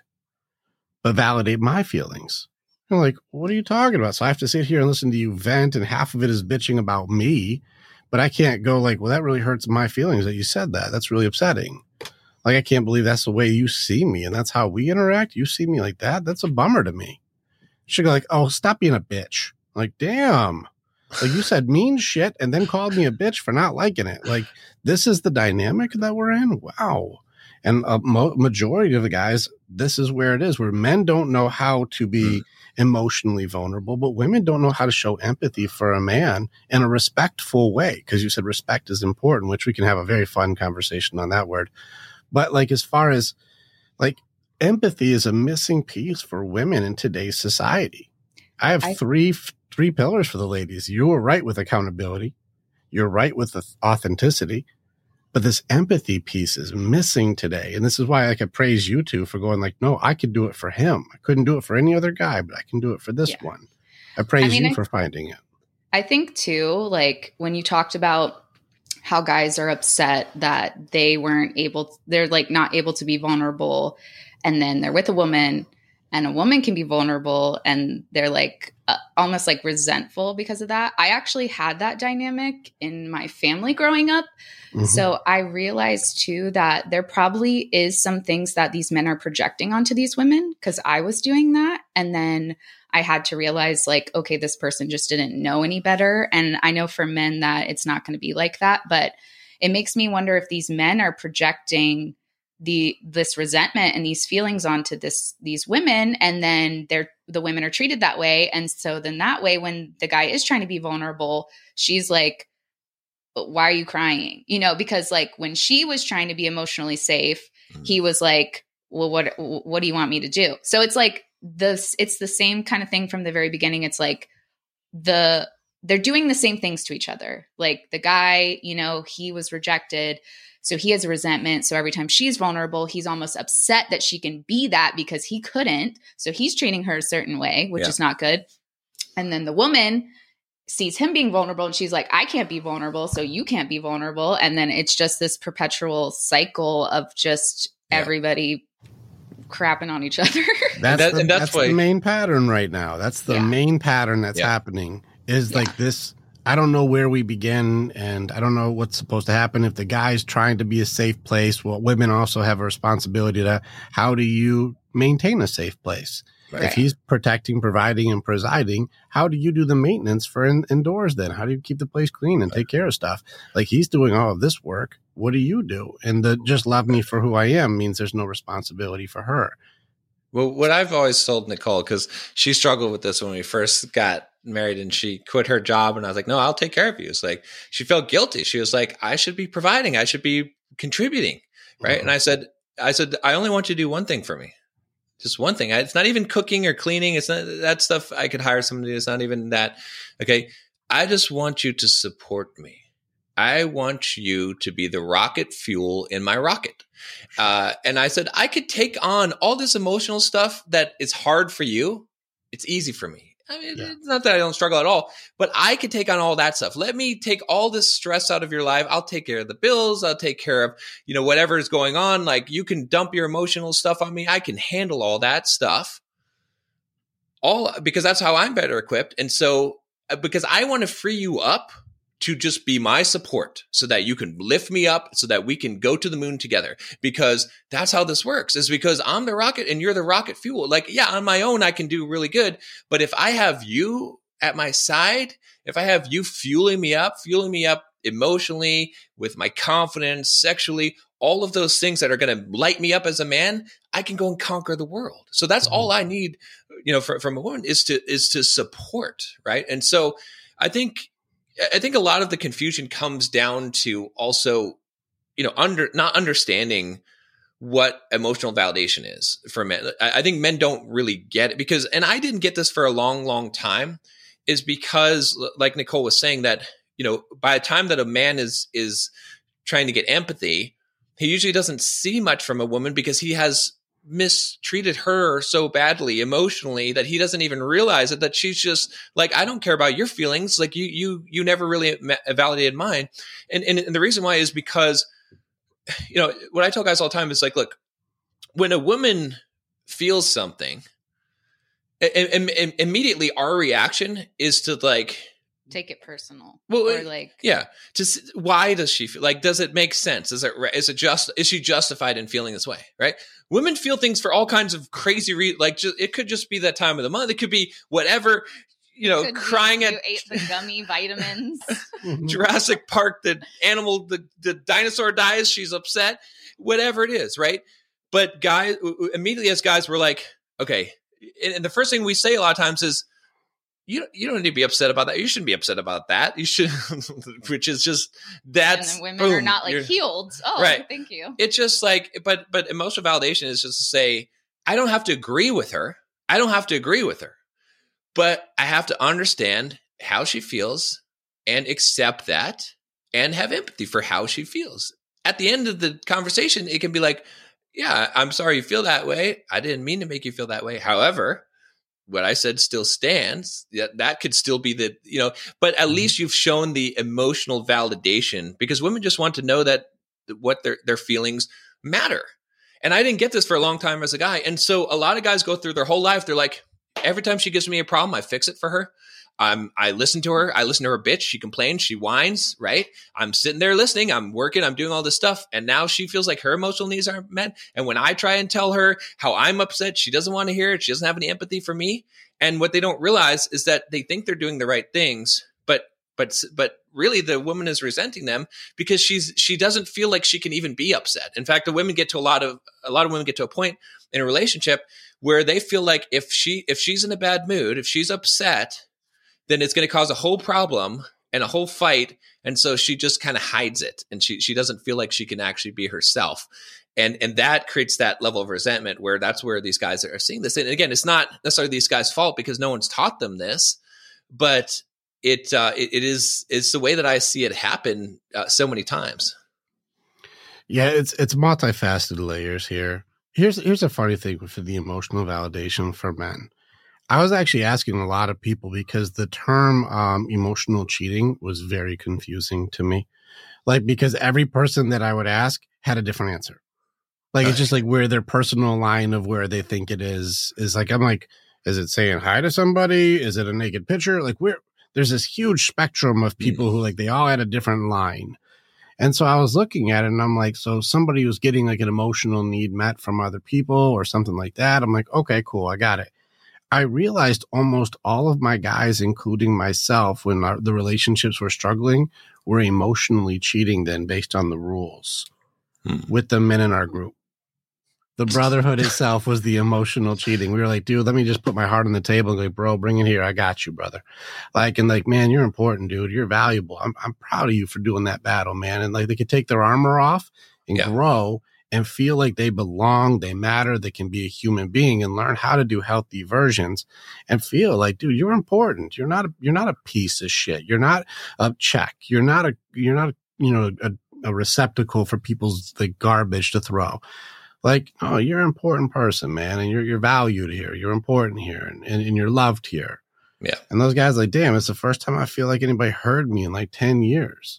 But validate my feelings. I'm like, what are you talking about? So I have to sit here and listen to you vent, and half of it is bitching about me. But I can't go like, well, that really hurts my feelings that you said that. That's really upsetting. Like, I can't believe that's the way you see me and that's how we interact. You see me like that? That's a bummer to me. She'd go like, oh, stop being a bitch. Like, damn. Like, you said mean shit and then called me a bitch for not liking it. Like, this is the dynamic that we're in? Wow. And a majority of the guys, this is where it is, where men don't know how to be emotionally vulnerable, but women don't know how to show empathy for a man in a respectful way. Because you said respect is important, which we can have a very fun conversation on that word. But like, as far as like, empathy is a missing piece for women in today's society. I have three pillars for the ladies. You were right with accountability. You're right with the authenticity. But this empathy piece is missing today. And this is why I could praise you two for going like, no, I could do it for him. I couldn't do it for any other guy, but I can do it for this one. I praise you for finding it. I think too, like when you talked about how guys are upset that they're like not able to be vulnerable. And then they're with a woman and a woman can be vulnerable and they're like almost like resentful because of that. I actually had that dynamic in my family growing up. Mm-hmm. So I realized too that there probably is some things that these men are projecting onto these women because I was doing that. And then I had to realize like, okay, this person just didn't know any better. And I know for men that it's not going to be like that, but it makes me wonder if these men are projecting this resentment and these feelings onto these women, and then the women are treated that way. And so then that way, when the guy is trying to be vulnerable, she's like, why are you crying? You know, because like when she was trying to be emotionally safe, he was like, well, what do you want me to do? So it's like it's the same kind of thing from the very beginning. It's like they're doing the same things to each other. Like the guy, you know, he was rejected. So he has a resentment. So every time she's vulnerable, he's almost upset that she can be that because he couldn't. So he's treating her a certain way, which is not good. And then the woman sees him being vulnerable and she's like, I can't be vulnerable, so you can't be vulnerable. And then it's just this perpetual cycle of just everybody crapping on each other. That's the main pattern right now. That's the main pattern that's happening is like this. I don't know where we begin, and I don't know what's supposed to happen. If the guy's trying to be a safe place, well, women also have a responsibility to how do you maintain a safe place? Right. If he's protecting, providing, and presiding, how do you do the maintenance for indoors then? How do you keep the place clean and take care of stuff? Like he's doing all of this work. What do you do? And the just love me for who I am means there's no responsibility for her. Well, what I've always told Nicole, because she struggled with this when we first got married and she quit her job, and I was like, no, I'll take care of you. It's like, she felt guilty. She was like, I should be providing. I should be contributing. Right. And I said, I only want you to do one thing for me. Just one thing. It's not even cooking or cleaning. It's not that stuff. I could hire somebody. It's not even that. Okay. I just want you to support me. I want you to be the rocket fuel in my rocket. And I said, I could take on all this emotional stuff that is hard for you. It's easy for me. I mean, It's not that I don't struggle at all, but I could take on all that stuff. Let me take all this stress out of your life. I'll take care of the bills. I'll take care of, whatever is going on. Like, you can dump your emotional stuff on me. I can handle all that stuff. All because that's how I'm better equipped. And so, because I want to free you up to just be my support so that you can lift me up so that we can go to the moon together, because that's how this works, is because I'm the rocket and you're the rocket fuel. Like, yeah, on my own, I can do really good. But if I have you at my side, if I have you fueling me up emotionally, with my confidence, sexually, all of those things that are going to light me up as a man, I can go and conquer the world. So that's all I need, from a woman is to support. Right. And so I think a lot of the confusion comes down to also, not understanding what emotional validation is for men. I think men don't really get it because, and I didn't get this for a long, long time, is because, like Nicole was saying, that, by the time that a man is trying to get empathy, he usually doesn't see much from a woman because he has mistreated her so badly emotionally that he doesn't even realize it, that she's just like, I don't care about your feelings. Like, you never really validated mine. And the reason why is because, what I tell guys all the time is like, look, when a woman feels something, immediately our reaction is to like, take it personal. Well, or like, yeah. Why does she feel like, does it make sense? Is she justified in feeling this way? Right. Women feel things for all kinds of crazy it could just be that time of the month. It could be whatever, crying you at ate the gummy vitamins. Jurassic Park, the dinosaur dies. She's upset, whatever it is. Right. But guys, immediately as guys, we're like, okay. And the first thing we say a lot of times is, you don't need to be upset about that. You shouldn't be upset about that. You should, which is just, that's, and then women are not like healed. Oh, right. Thank you. It's just like, but emotional validation is just to say, I don't have to agree with her. But I have to understand how she feels and accept that and have empathy for how she feels. At the end of the conversation, it can be like, yeah, I'm sorry you feel that way. I didn't mean to make you feel that way. However, what I said still stands. That could still be but at least you've shown the emotional validation, because women just want to know that what their feelings matter. And I didn't get this for a long time as a guy. And so a lot of guys go through their whole life. They're like, every time she gives me a problem, I fix it for her. I listen to her. I listen to her bitch. She complains. She whines, right? I'm sitting there listening. I'm working. I'm doing all this stuff. And now she feels like her emotional needs aren't met. And when I try and tell her how I'm upset, she doesn't want to hear it. She doesn't have any empathy for me. And what they don't realize is that they think they're doing the right things, but really the woman is resenting them because she doesn't feel like she can even be upset. In fact, a lot of women get to a point in a relationship where they feel like if she's in a bad mood, if she's upset, then it's going to cause a whole problem and a whole fight. And so she just kind of hides it, and she doesn't feel like she can actually be herself. And that creates that level of resentment where that's where these guys are seeing this. And again, it's not necessarily these guys' fault because no one's taught them this, but it's the way that I see it happen so many times. Yeah, it's multifaceted layers here. Here's a funny thing for the emotional validation for men. I was actually asking a lot of people because the term emotional cheating was very confusing to me. Like, because every person that I would ask had a different answer. Like, it's just like where their personal line of where they think it is like, I'm like, is it saying hi to somebody? Is it a naked picture? Like, there's this huge spectrum of people who like, they all had a different line. And so I was looking at it and I'm like, so somebody who's getting like an emotional need met from other people or something like that. I'm like, okay, cool. I got it. I realized almost all of my guys, including myself, when the relationships were struggling, were emotionally cheating then based on the rules with the men in our group. The brotherhood itself was the emotional cheating. We were like, dude, let me just put my heart on the table and go, bro, bring it here. I got you, brother. Like, and like, man, you're important, dude. You're valuable. I'm proud of you for doing that battle, man. And like, they could take their armor off and grow and feel like they belong, they matter, they can be a human being and learn how to do healthy versions and feel like, dude, you're important. You're not a piece of shit. You're not a check. You're not a receptacle for people's like garbage to throw. Like, oh, you're an important person, man, and you're valued here. You're important here, and you're loved here. Yeah. And those guys like, damn, it's the first time I feel like anybody heard me in like 10 years.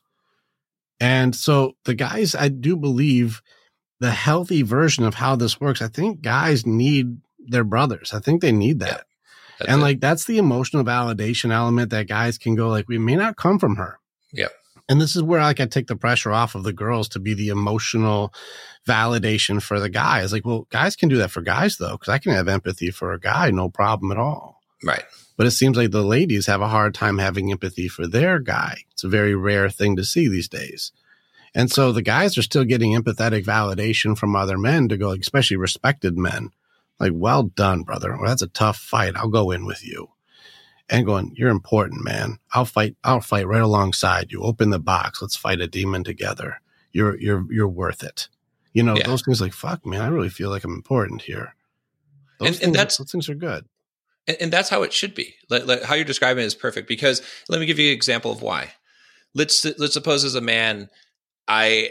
And so the guys, I do believe the healthy version of how this works, I think guys need their brothers. I think they need that. Yeah, and like, that's the emotional validation element that guys can go like, we may not come from her. Yeah. And this is where like I take the pressure off of the girls to be the emotional validation for the guys. Like, well, guys can do that for guys though, because I can have empathy for a guy, no problem at all. Right. But it seems like the ladies have a hard time having empathy for their guy. It's a very rare thing to see these days. And so the guys are still getting empathetic validation from other men to go, like, especially respected men. Like, well done, brother. Well, that's a tough fight. I'll go in with you. And going, you're important, man. I'll fight right alongside you. Open the box. Let's fight a demon together. You're worth it. You know, those things like, fuck, man, I really feel like I'm important here. Those things are good. And that's how it should be. Like how you're describing it is perfect, because let me give you an example of why. Let's suppose as a man, I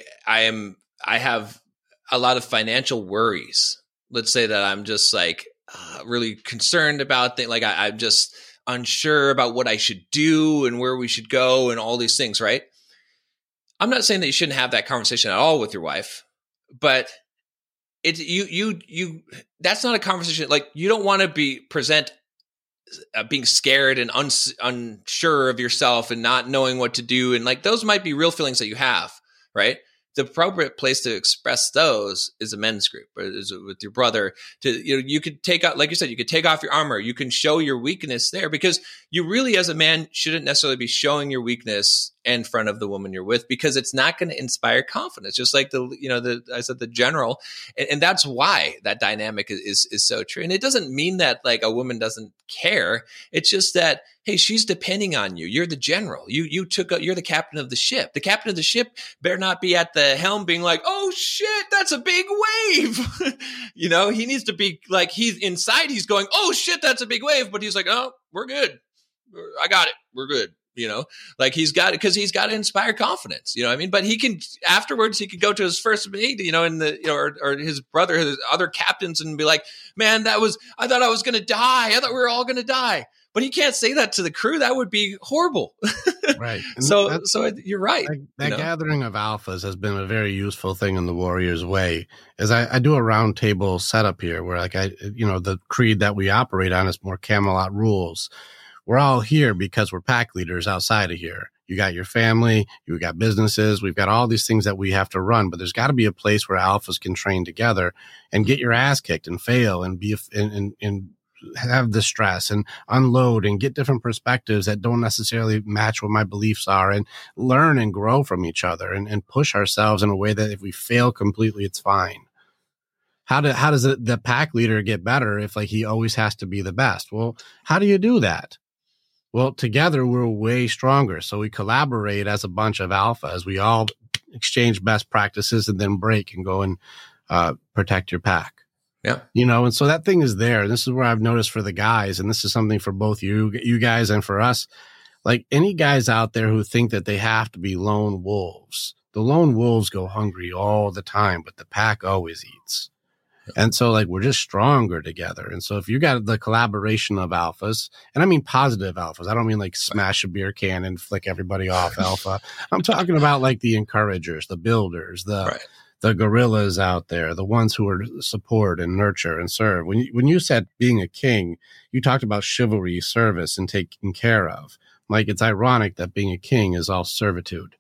have a lot of financial worries. Let's say that I'm just like really concerned about things. Like I'm just unsure about what I should do and where we should go and all these things, right? I'm not saying that you shouldn't have that conversation at all with your wife, but it's you that's not a conversation. Like, you don't want to present being scared and unsure of yourself and not knowing what to do. And like, those might be real feelings that you have, right? The appropriate place to express those is a men's group, or is with your brother. You could take out, like you said, you could take off your armor. You can show your weakness there, because you really, as a man, shouldn't necessarily be showing your weakness in front of the woman you're with, because it's not going to inspire confidence. Just like the general, and that's why that dynamic is so true. And it doesn't mean that like a woman doesn't care. It's just that, hey, she's depending on you. You're the general. You're the captain of the ship. The captain of the ship better not be at the helm being like, oh shit, that's a big wave. He needs to be like, he's inside. He's going, oh shit, that's a big wave. But he's like, oh, we're good. I got it. We're good. Like he's got it, because he's got to inspire confidence. You know what I mean? But he can, afterwards, he could go to his first mate, or his brother, his other captains, and be like, man, I thought I was going to die. I thought we were all going to die. But he can't say that to the crew. That would be horrible. Right. So you're right. That gathering of alphas has been a very useful thing in the Warriors way. As I do a round table setup here where like the creed that we operate on is more Camelot rules. We're all here because we're pack leaders outside of here. You got your family, you got businesses, we've got all these things that we have to run, but there's got to be a place where alphas can train together and get your ass kicked and fail and be and have the stress and unload and get different perspectives that don't necessarily match what my beliefs are, and learn and grow from each other and push ourselves in a way that if we fail completely, it's fine. How does the pack leader get better if like he always has to be the best? Well, how do you do that? Well, together we're way stronger. So we collaborate as a bunch of alphas. We all exchange best practices and then break and go and protect your pack. Yeah. And so that thing is there. And this is where I've noticed for the guys, and this is something for both you guys and for us, like any guys out there who think that they have to be lone wolves. The lone wolves go hungry all the time, but the pack always eats. And so like, we're just stronger together. And so if you got the collaboration of alphas, and I mean positive alphas, I don't mean like smash a beer can and flick everybody off alpha. I'm talking about like the encouragers, the builders, the gorillas out there, the ones who are support and nurture and serve. When you said being a king, you talked about chivalry, service, and taking care of. Like, it's ironic that being a king is all servitude.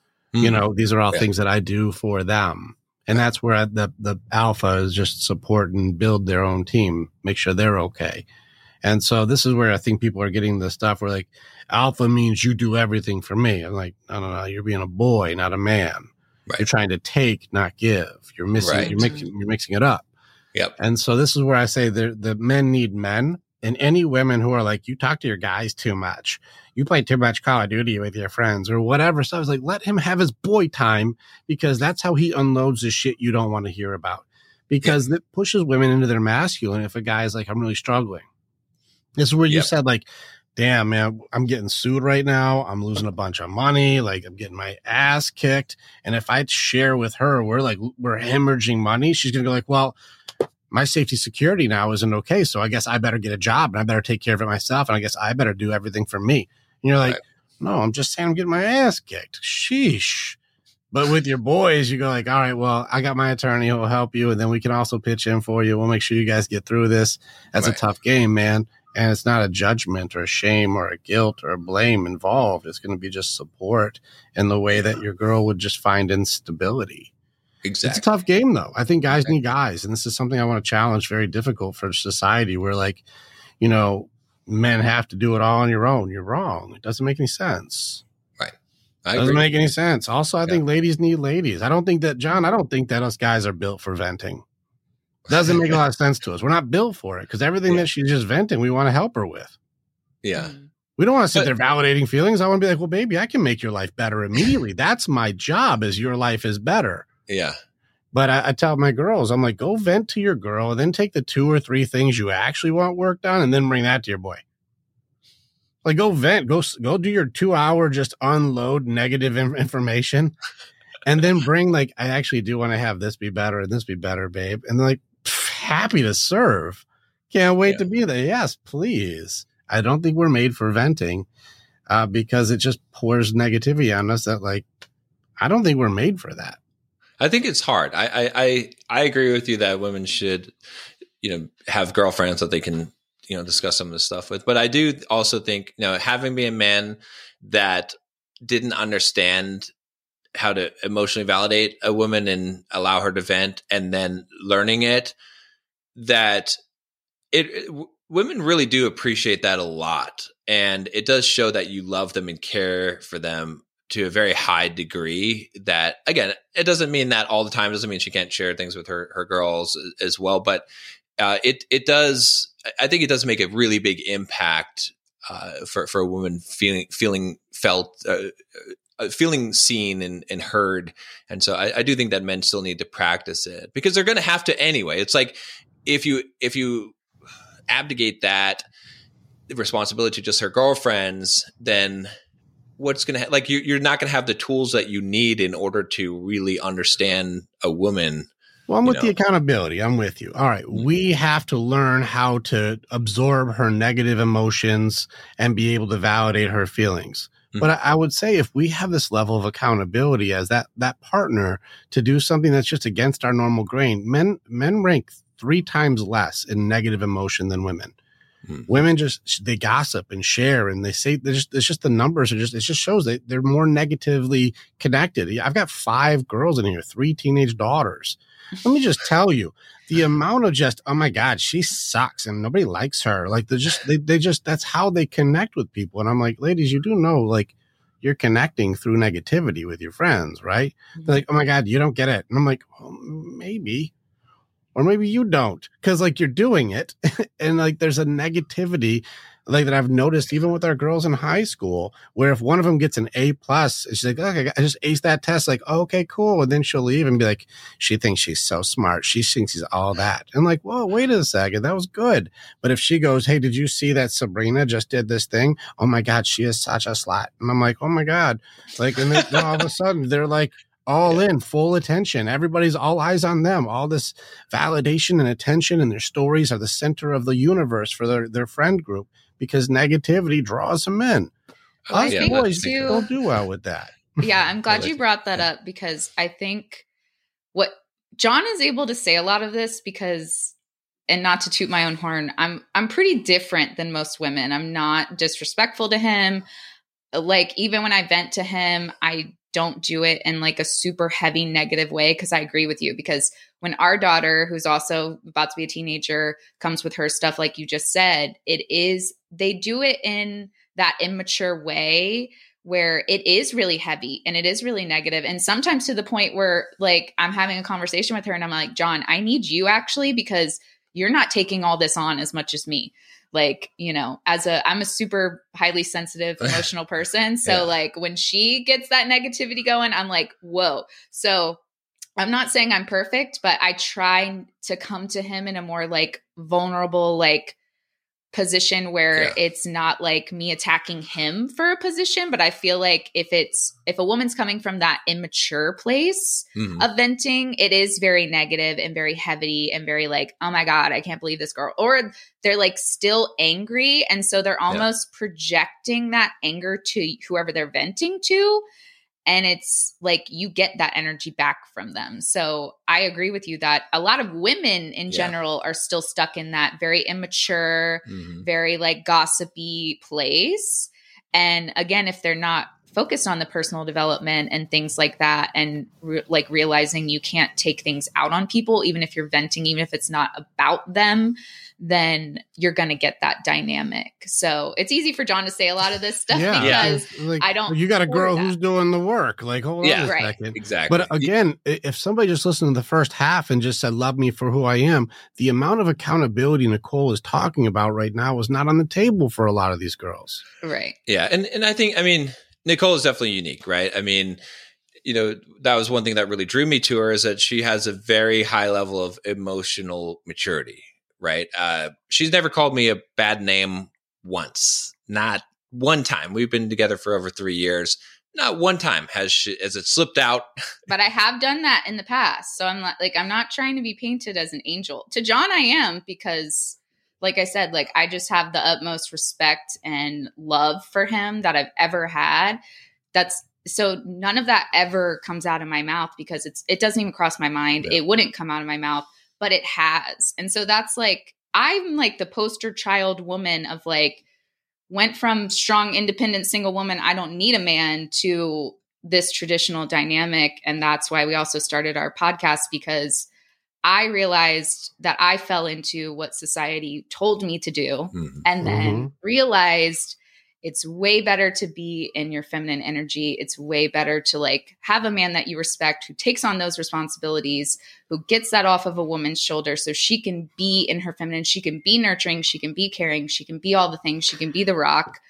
These are all things that I do for them. And that's where the alpha is just support and build their own team, make sure they're okay. And so this is where I think people are getting the stuff where like, alpha means you do everything for me. I'm like, no, you're being a boy, not a man. Right. You're trying to take, not give. You're mixing it up. Yep. And so this is where I say the men need men, and any women who are like, you talk to your guys too much, you play too much Call of Duty with your friends or whatever. So I was like, let him have his boy time, because that's how he unloads the shit you don't want to hear about, because it pushes women into their masculine. If a guy's like, I'm really struggling. This is where you said like, damn, man, I'm getting sued right now. I'm losing a bunch of money. Like, I'm getting my ass kicked. And if I share with her, we're hemorrhaging money, she's going to go like, well, my safety security now isn't okay. So I guess I better get a job and I better take care of it myself. And I guess I better do everything for me. And you're like, no, I'm just saying I'm getting my ass kicked. Sheesh. But with your boys, you go like, all right, well, I got my attorney who will help you. And then we can also pitch in for you. We'll make sure you guys get through this. That's a tough game, man. And it's not a judgment or a shame or a guilt or a blame involved. It's going to be just support in the way that your girl would just find instability. Exactly. It's a tough game, though. I think guys need guys. And this is something I want to challenge, very difficult for society, where, like, you know, men have to do it all on your own. You're wrong. It doesn't make any sense. Right. It doesn't make any sense. Also, I think ladies need ladies. I don't think that us guys are built for venting. Doesn't make a lot of sense to us. We're not built for it, because everything that she's just venting, we want to help her with. Yeah. We don't want to sit there validating feelings. I want to be like, well, baby, I can make your life better immediately. That's my job, is your life is better. Yeah. But I tell my girls, I'm like, go vent to your girl, and then take the 2 or 3 things you actually want worked on, and then bring that to your boy. Like, go vent, go do your 2-hour, just unload negative information, and then bring, like, I actually do want to have this be better and this be better, babe. And they're like, happy to serve. Can't wait to be there. Yes, please. I don't think we're made for venting, because it just pours negativity on us that, like, I don't think we're made for that. I think it's hard. I agree with you that women should, you know, have girlfriends that they can, you know, discuss some of this stuff with. But I do also think, you know, having been a man that didn't understand how to emotionally validate a woman and allow her to vent, and then learning it, that women really do appreciate that a lot. And it does show that you love them and care for them to a very high degree. That, again, it doesn't mean that all the time. It doesn't mean she can't share things with her girls as well. But it does. I think it does make a really big impact for a woman feeling seen and heard. And so I do think that men still need to practice it, because they're going to have to anyway. It's like, if you abdicate that responsibility to just her girlfriends, then what's going to like you're not going to have the tools that you need in order to really understand a woman. Well, I'm with the accountability. I'm with you. All right. We have to learn how to absorb her negative emotions and be able to validate her feelings. Mm-hmm. But I would say, if we have this level of accountability as that partner to do something that's just against our normal grain, men rank 3 times less in negative emotion than women. Women they gossip and share, and they say it's just the numbers it just shows that they're more negatively connected. I've got 5 girls in here, 3 teenage daughters. Let me just tell you, the amount of just, oh my God, she sucks and nobody likes her. Like, they just that's how they connect with people. And I'm like, ladies, you do know, like, you're connecting through negativity with your friends, right? They're like, oh my God, you don't get it. And I'm like, well, maybe. Or maybe you don't, because, like, you're doing it. And, like, there's a negativity, like, that I've noticed even with our girls in high school, where if one of them gets an A+, she's like, okay, I just aced that test. Like, oh, okay, cool. And then she'll leave and be like, she thinks she's so smart. She thinks she's all that. And, like, whoa, wait a second. That was good. But if she goes, hey, did you see that Sabrina just did this thing? Oh my God, she is such a slut. And I'm like, oh my God. Like, and then all of a sudden they're like, all in, full attention. Everybody's all eyes on them. All this validation and attention, and their stories are the center of the universe for their friend group, because negativity draws them in. Us boys don't do well with that. Yeah, I'm glad you brought that up, because I think what John is able to say a lot of this, because, and not to toot my own horn, I'm pretty different than most women. I'm not disrespectful to him. Like, even when I vent to him, I don't do it in like a super heavy negative way, because I agree with you. Because when our daughter, who's also about to be a teenager, comes with her stuff, like you just said, they do it in that immature way where it is really heavy and it is really negative. And sometimes to the point where like I'm having a conversation with her and I'm like, John, I need you actually, because you're not taking all this on as much as me. Like, you know, I'm a super highly sensitive, emotional person. So like when she gets that negativity going, I'm like, whoa. So I'm not saying I'm perfect, but I try to come to him in a more like vulnerable, like position where it's not like me attacking him for a position. But I feel like if a woman's coming from that immature place of venting, it is very negative and very heavy and very like, oh my God, I can't believe this girl. Or they're like still angry. And so they're almost projecting that anger to whoever they're venting to. And it's like you get that energy back from them. So I agree with you that a lot of women in general are still stuck in that very immature, very like gossipy place. And again, if they're not focused on the personal development and things like that, and like realizing you can't take things out on people, even if you're venting, even if it's not about them, then you're going to get that dynamic. So it's easy for John to say a lot of this stuff because like, I don't. You got a girl who's doing the work. Like, hold on a second. Exactly. But again, if somebody just listened to the first half and just said, love me for who I am, the amount of accountability Nicole is talking about right now is not on the table for a lot of these girls. Right. Yeah. And I think, I mean, Nicole is definitely unique, right? I mean, you know, that was one thing that really drew me to her, is that she has a very high level of emotional maturity, right? She's never called me a bad name once, not one time. We've been together for over 3 years. Not one time has it slipped out. But I have done that in the past. So I'm not trying to be painted as an angel. To John, I am, because like I said, like I just have the utmost respect and love for him that I've ever had. So none of that ever comes out of my mouth, because it doesn't even cross my mind. Yeah. It wouldn't come out of my mouth, but it has. And so that's like, I'm like the poster child woman of like, went from strong, independent, single woman, I don't need a man, to this traditional dynamic. And that's why we also started our podcast, because I realized that I fell into what society told me to do, and then realized it's way better to be in your feminine energy. It's way better to like have a man that you respect, who takes on those responsibilities, who gets that off of a woman's shoulder so she can be in her feminine. She can be nurturing. She can be caring. She can be all the things. She can be the rock.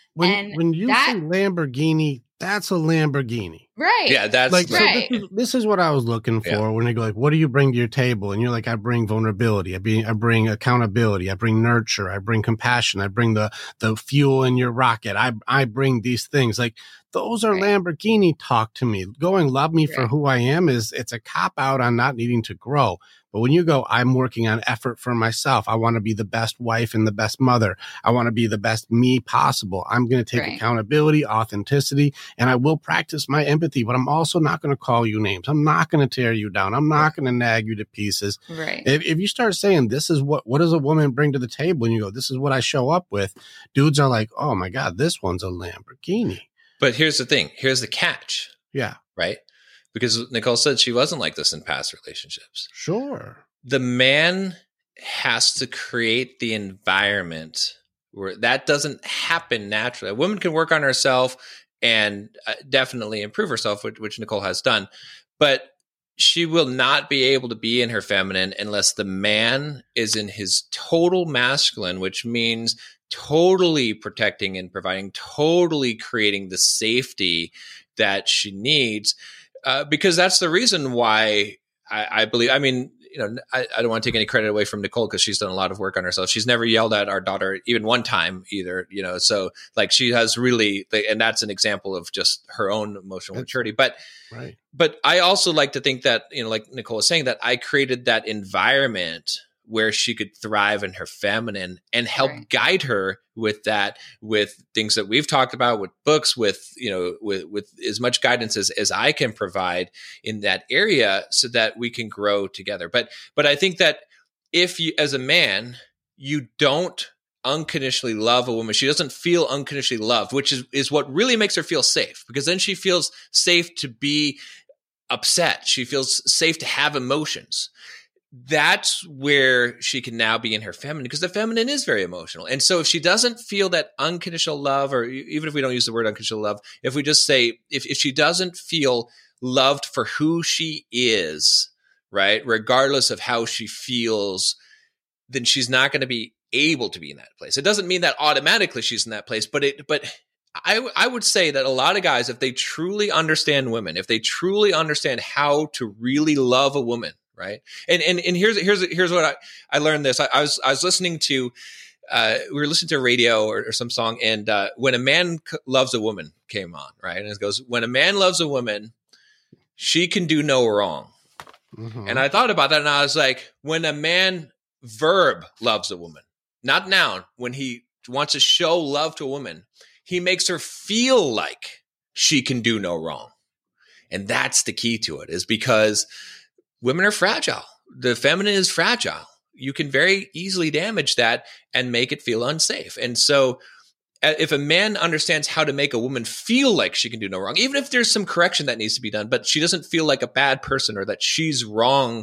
When you say Lamborghini, that's a Lamborghini. Right. Yeah, that's like, right. So this is what I was looking for when they go like, what do you bring to your table? And you're like, I bring vulnerability. I bring accountability. I bring nurture. I bring compassion. I bring the fuel in your rocket. I bring these things. Like, those are Lamborghini talk to me. Going love me for who I am it's a cop out on not needing to grow. But when you go, I'm working on effort for myself. I want to be the best wife and the best mother. I want to be the best me possible. I'm going to take accountability, authenticity, and I will practice my empathy, but I'm also not going to call you names. I'm not going to tear you down. I'm not going to nag you to pieces. Right. If you start saying, this is what does a woman bring to the table? And you go, this is what I show up with. Dudes are like, oh my God, this one's a Lamborghini. But here's the thing. Here's the catch. Yeah. Right? Because Nicole said she wasn't like this in past relationships. Sure. The man has to create the environment where that doesn't happen naturally. A woman can work on herself and definitely improve herself, which Nicole has done. But she will not be able to be in her feminine unless the man is in his total masculine, which means totally protecting and providing, totally creating the safety that she needs. Because that's the reason why I believe, I mean, you know, I don't want to take any credit away from Nicole, because she's done a lot of work on herself. She's never yelled at our daughter even one time either, you know, so like she has really, and that's an example of just her own emotional maturity. But I also like to think that, you know, like Nicole was saying, that I created that environment where she could thrive in her feminine and help guide her with that, with things that we've talked about, with books, with, you know, with as much guidance as I can provide in that area, so that we can grow together. But I think that if you, as a man, you don't unconditionally love a woman, she doesn't feel unconditionally loved, which is what really makes her feel safe, because then she feels safe to be upset. She feels safe to have emotions. that's where she can now be in her feminine, because the feminine is very emotional. And so if she doesn't feel that unconditional love, or even if we don't use the word unconditional love, if we just say, if she doesn't feel loved for who she is, right, regardless of how she feels, then she's not going to be able to be in that place. It doesn't mean that automatically she's in that place, but I would say that a lot of guys, if they truly understand women, if they truly understand how to really love a woman, right? And here's what I learned this. I was listening to we were listening to radio or some song, and When a Man Loves a Woman came on, right? And it goes, when a man loves a woman, she can do no wrong. Mm-hmm. And I thought about that, and I was like, when a man verb loves a woman, not noun, when he wants to show love to a woman, he makes her feel like she can do no wrong. And that's the key to it, is because women are fragile. The feminine is fragile. You can very easily damage that and make it feel unsafe. And so if a man understands how to make a woman feel like she can do no wrong, even if there's some correction that needs to be done, but she doesn't feel like a bad person or that she's wrong,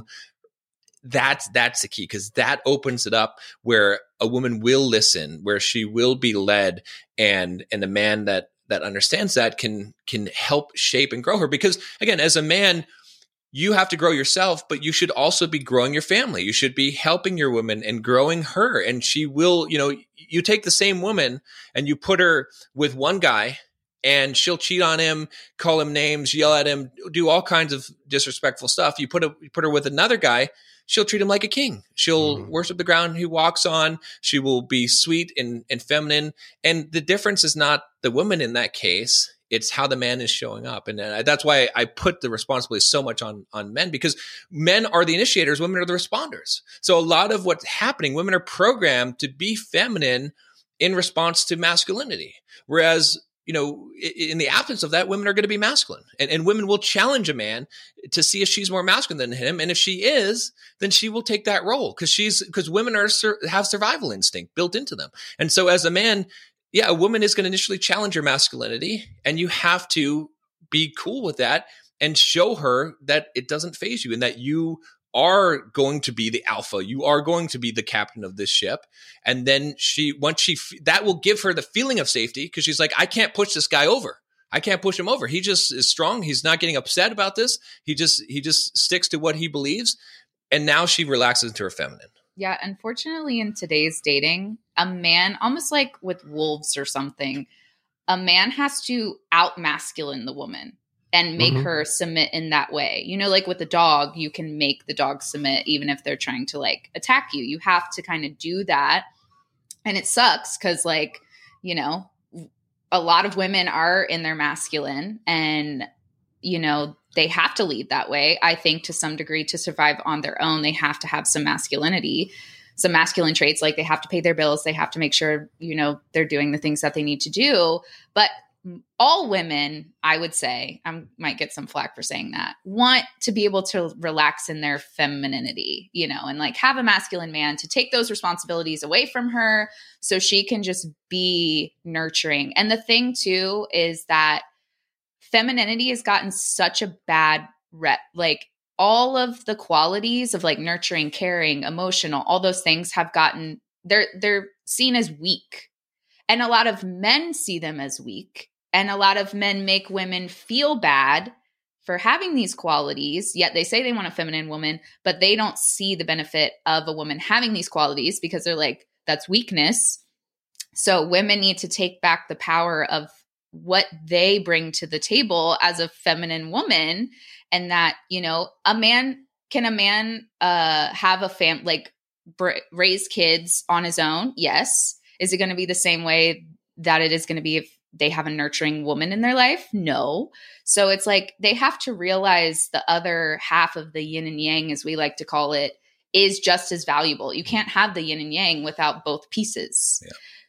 that's the key, because that opens it up where a woman will listen, where she will be led, and a man that understands that can help shape and grow her. Because again, as a man, you have to grow yourself, but you should also be growing your family. You should be helping your woman and growing her. And she will, you take the same woman and you put her with one guy, and she'll cheat on him, call him names, yell at him, do all kinds of disrespectful stuff. You put her with another guy, she'll treat him like a king. She'll worship the ground he walks on. She will be sweet and feminine. And the difference is not the woman in that case. It's how the man is showing up. And that's why I put the responsibility so much on men, because men are the initiators, women are the responders. So a lot of what's happening, women are programmed to be feminine in response to masculinity. Whereas, in the absence of that, women are going to be masculine, and women will challenge a man to see if she's more masculine than him. And if she is, then she will take that role, because women have survival instinct built into them. And so as a man, a woman is going to initially challenge your masculinity, and you have to be cool with that and show her that it doesn't faze you, and that you are going to be the alpha. You are going to be the captain of this ship. And then that will give her the feeling of safety, because she's like, I can't push this guy over. I can't push him over. He just is strong. He's not getting upset about this. He just sticks to what he believes. And now she relaxes into her feminine. Yeah. Unfortunately, in today's dating, a man, almost like with wolves or something, a man has to out masculine the woman and make her submit in that way. Like with a dog, you can make the dog submit even if they're trying to attack you. You have to kind of do that. And it sucks because a lot of women are in their masculine, and, they have to lead that way. I think to some degree, to survive on their own, they have to have some masculinity, some masculine traits. Like they have to pay their bills. They have to make sure, they're doing the things that they need to do. But all women, I would say, I might get some flack for saying that, want to be able to relax in their femininity, and have a masculine man to take those responsibilities away from her so she can just be nurturing. And the thing too is that femininity has gotten such a bad rep. All of the qualities of nurturing, caring, emotional, all those things have gotten, they're seen as weak. And a lot of men see them as weak. And a lot of men make women feel bad for having these qualities, yet they say they want a feminine woman, but they don't see the benefit of a woman having these qualities because they're like, that's weakness. So women need to take back the power of what they bring to the table as a feminine woman. And that, a man have a raise kids on his own? Yes. Is it going to be the same way that it is going to be if they have a nurturing woman in their life? No. So it's they have to realize the other half of the yin and yang, as we like to call it, is just as valuable. You can't have the yin and yang without both pieces. Yeah.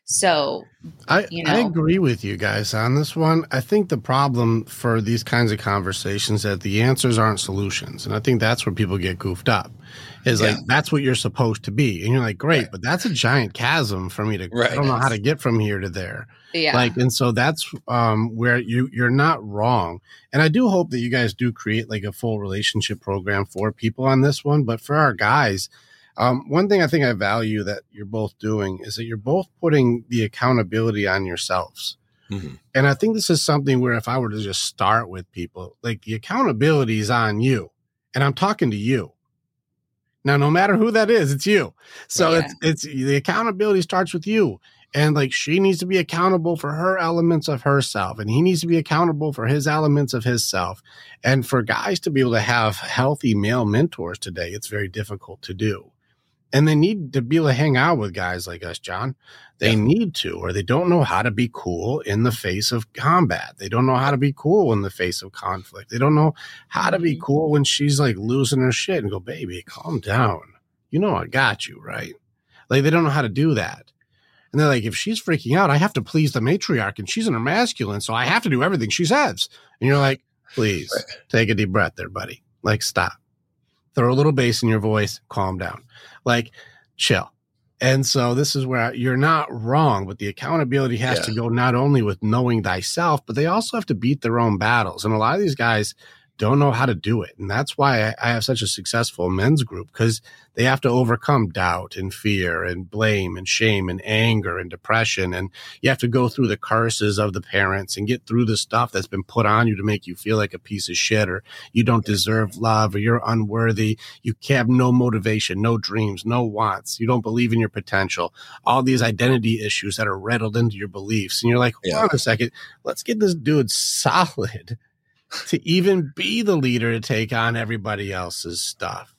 So, I agree with you guys on this one. I think the problem for these kinds of conversations that the answers aren't solutions. And I think that's where people get goofed up is like, that's what you're supposed to be. And you're like, great, but that's a giant chasm for me to, I don't know how to get from here to there. Yeah. Like, and so that's where you're not wrong. And I do hope that you guys do create like a full relationship program for people on this one. But for our guys, one thing I think I value that you're both doing is that you're both putting the accountability on yourselves. Mm-hmm. And I think this is something where if I were to just start with people, like the accountability is on you. And I'm talking to you. Now, no matter who that is, it's you. So it's the accountability starts with you. And like she needs to be accountable for her elements of herself, and he needs to be accountable for his elements of his self. And for guys to be able to have healthy male mentors today, it's very difficult to do. And they need to be able to hang out with guys like us, John. They need to, or they don't know how to be cool in the face of combat. They don't know how to be cool in the face of conflict. They don't know how to be cool when she's like losing her shit and go, baby, calm down. You know, I got you, right? Like they don't know how to do that. And they're like, if she's freaking out, I have to please the matriarch and she's in her masculine. So I have to do everything she says. And you're like, please take a deep breath there, buddy. Like, stop. Throw a little bass in your voice. Calm down. Like, chill. And so this is where you're not wrong, but the accountability has to go not only with knowing thyself, but they also have to beat their own battles. And a lot of these guys don't know how to do it. And that's why I have such a successful men's group, because they have to overcome doubt and fear and blame and shame and anger and depression. And you have to go through the curses of the parents and get through the stuff that's been put on you to make you feel like a piece of shit, or you don't deserve love, or you're unworthy. You have no motivation, no dreams, no wants. You don't believe in your potential. All these identity issues that are riddled into your beliefs. And you're like, hold on a second, let's get this dude solid to even be the leader to take on everybody else's stuff.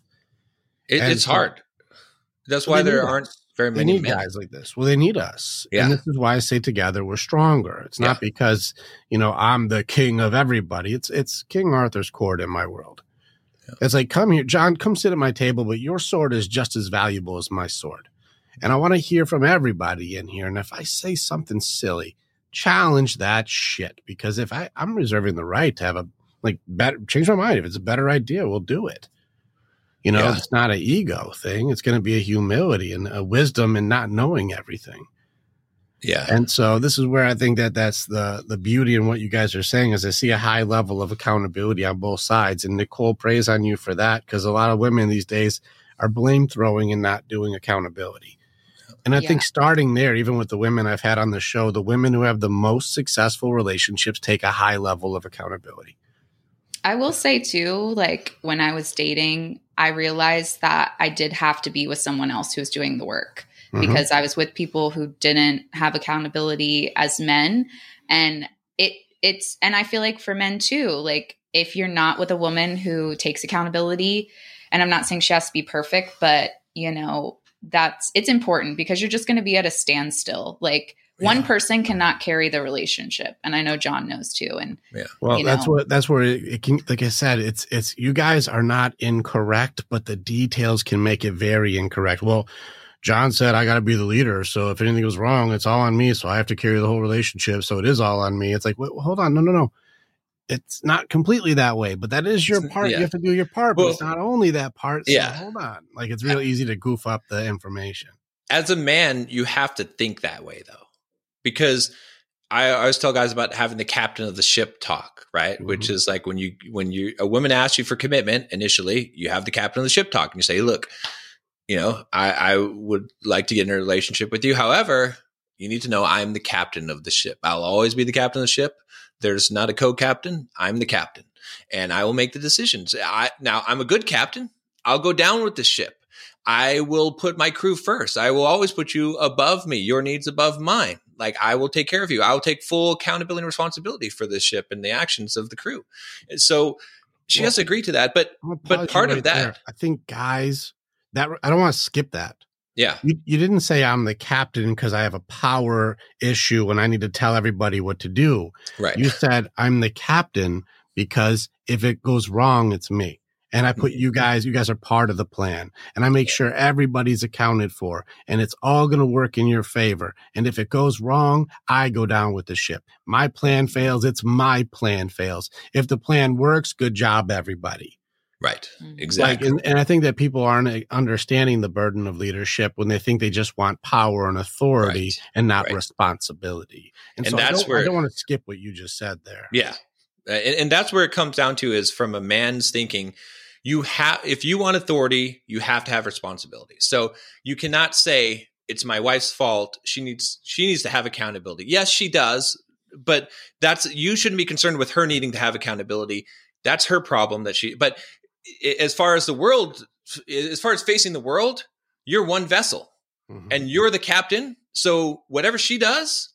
It's hard. That's why there aren't very many guys like this. Well, they need us. Yeah. And this is why I say together we're stronger. It's not because, I'm the king of everybody. It's King Arthur's court in my world. Yeah. It's like, come here, John, come sit at my table, but your sword is just as valuable as my sword. And I want to hear from everybody in here. And if I say something silly, challenge that shit, because if I'm reserving the right to have change my mind. If it's a better idea, we'll do it. It's not an ego thing. It's going to be a humility and a wisdom in not knowing everything. Yeah. And so this is where I think that's the beauty in what you guys are saying is I see a high level of accountability on both sides. And Nicole, praise on you for that, because a lot of women these days are blame throwing and not doing accountability. And I think starting there, even with the women I've had on the show, the women who have the most successful relationships take a high level of accountability. I will say too, like when I was dating, I realized that I did have to be with someone else who was doing the work because I was with people who didn't have accountability as men. And and I feel like for men too, like if you're not with a woman who takes accountability, and I'm not saying she has to be perfect, but it's important because you're just going to be at a standstill. Like one person cannot carry the relationship. And I know John knows too. And well, that's where it can, like I said, it's you guys are not incorrect, but the details can make it very incorrect. Well, John said, I got to be the leader. So if anything goes wrong, it's all on me. So I have to carry the whole relationship. So it is all on me. It's like, wait, hold on. No. It's not completely that way, but that is your part. You have to do your part, but it's not only that part. So hold on. Like it's real easy to goof up the information. As a man, you have to think that way though, because I always tell guys about having the captain of the ship talk, right? Mm-hmm. Which is like when a woman asks you for commitment initially, you have the captain of the ship talk and you say, look, I would like to get in a relationship with you. However, you need to know I'm the captain of the ship. I'll always be the captain of the ship. There's not a co-captain. I'm the captain, and I will make the decisions. Now, I'm a good captain. I'll go down with the ship. I will put my crew first. I will always put you above me, your needs above mine. Like I will take care of you. I will take full accountability and responsibility for the ship and the actions of the crew. And so she has to agree to that. But part of that, there. I think guys, that I don't want to skip that. Yeah. You didn't say I'm the captain because I have a power issue and I need to tell everybody what to do. Right. You said I'm the captain because if it goes wrong, it's me. And I put you guys are part of the plan. And I make sure everybody's accounted for and it's all going to work in your favor. And if it goes wrong, I go down with the ship. My plan fails. It's my plan fails. If the plan works, good job, everybody. Right. Exactly. Like, and I think that people aren't understanding the burden of leadership when they think they just want power and authority and not responsibility. And so I don't want to skip what you just said there. Yeah. And that's where it comes down to, is from a man's thinking, if you want authority, you have to have responsibility. So you cannot say it's my wife's fault. She needs to have accountability. Yes, she does. But you shouldn't be concerned with her needing to have accountability. That's her problem but as far as facing the world, you're one vessel and you're the captain. So whatever she does,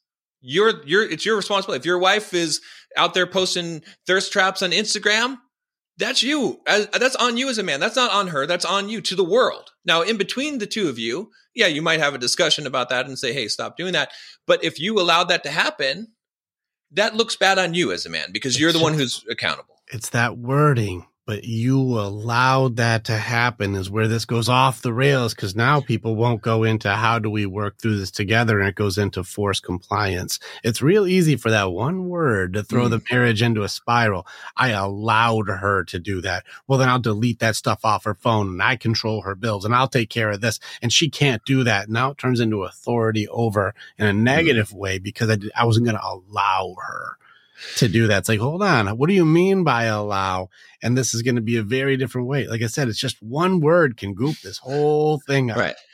it's your responsibility. If your wife is out there posting thirst traps on Instagram, that's you. That's on you as a man. That's not on her. That's on you to the world. Now, in between the two of you, yeah, you might have a discussion about that and say, hey, stop doing that. But if you allowed that to happen, that looks bad on you as a man, because you're the one who's accountable. It's that wording. But you allowed that to happen is where this goes off the rails, because now people won't go into how do we work through this together, and it goes into forced compliance. It's real easy for that one word to throw the marriage into a spiral. I allowed her to do that. Well, then I'll delete that stuff off her phone and I control her bills and I'll take care of this. And she can't do that. Now it turns into authority over in a negative way because I wasn't going to allow her to do that. It's like, hold on, what do you mean by allow? And this is going to be a very different way. Like I said, it's just one word can goop this whole thing up. Right.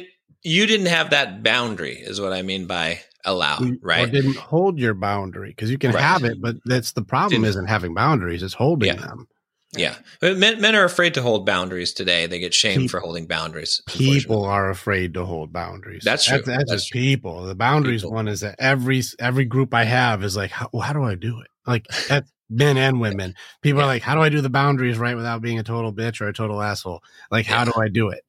You didn't have that boundary is what I mean by allow, right? Or didn't hold your boundary, because you can have it, but that's the problem. Isn't having boundaries, it's holding them. Yeah. Men are afraid to hold boundaries today. They get shamed for holding boundaries. People are afraid to hold boundaries. That's true. That's just people. The boundaries one is that every group I have is like, how do I do it? Like, that's men and women. People are like, how do I do the boundaries right without being a total bitch or a total asshole? Like, how do I do it?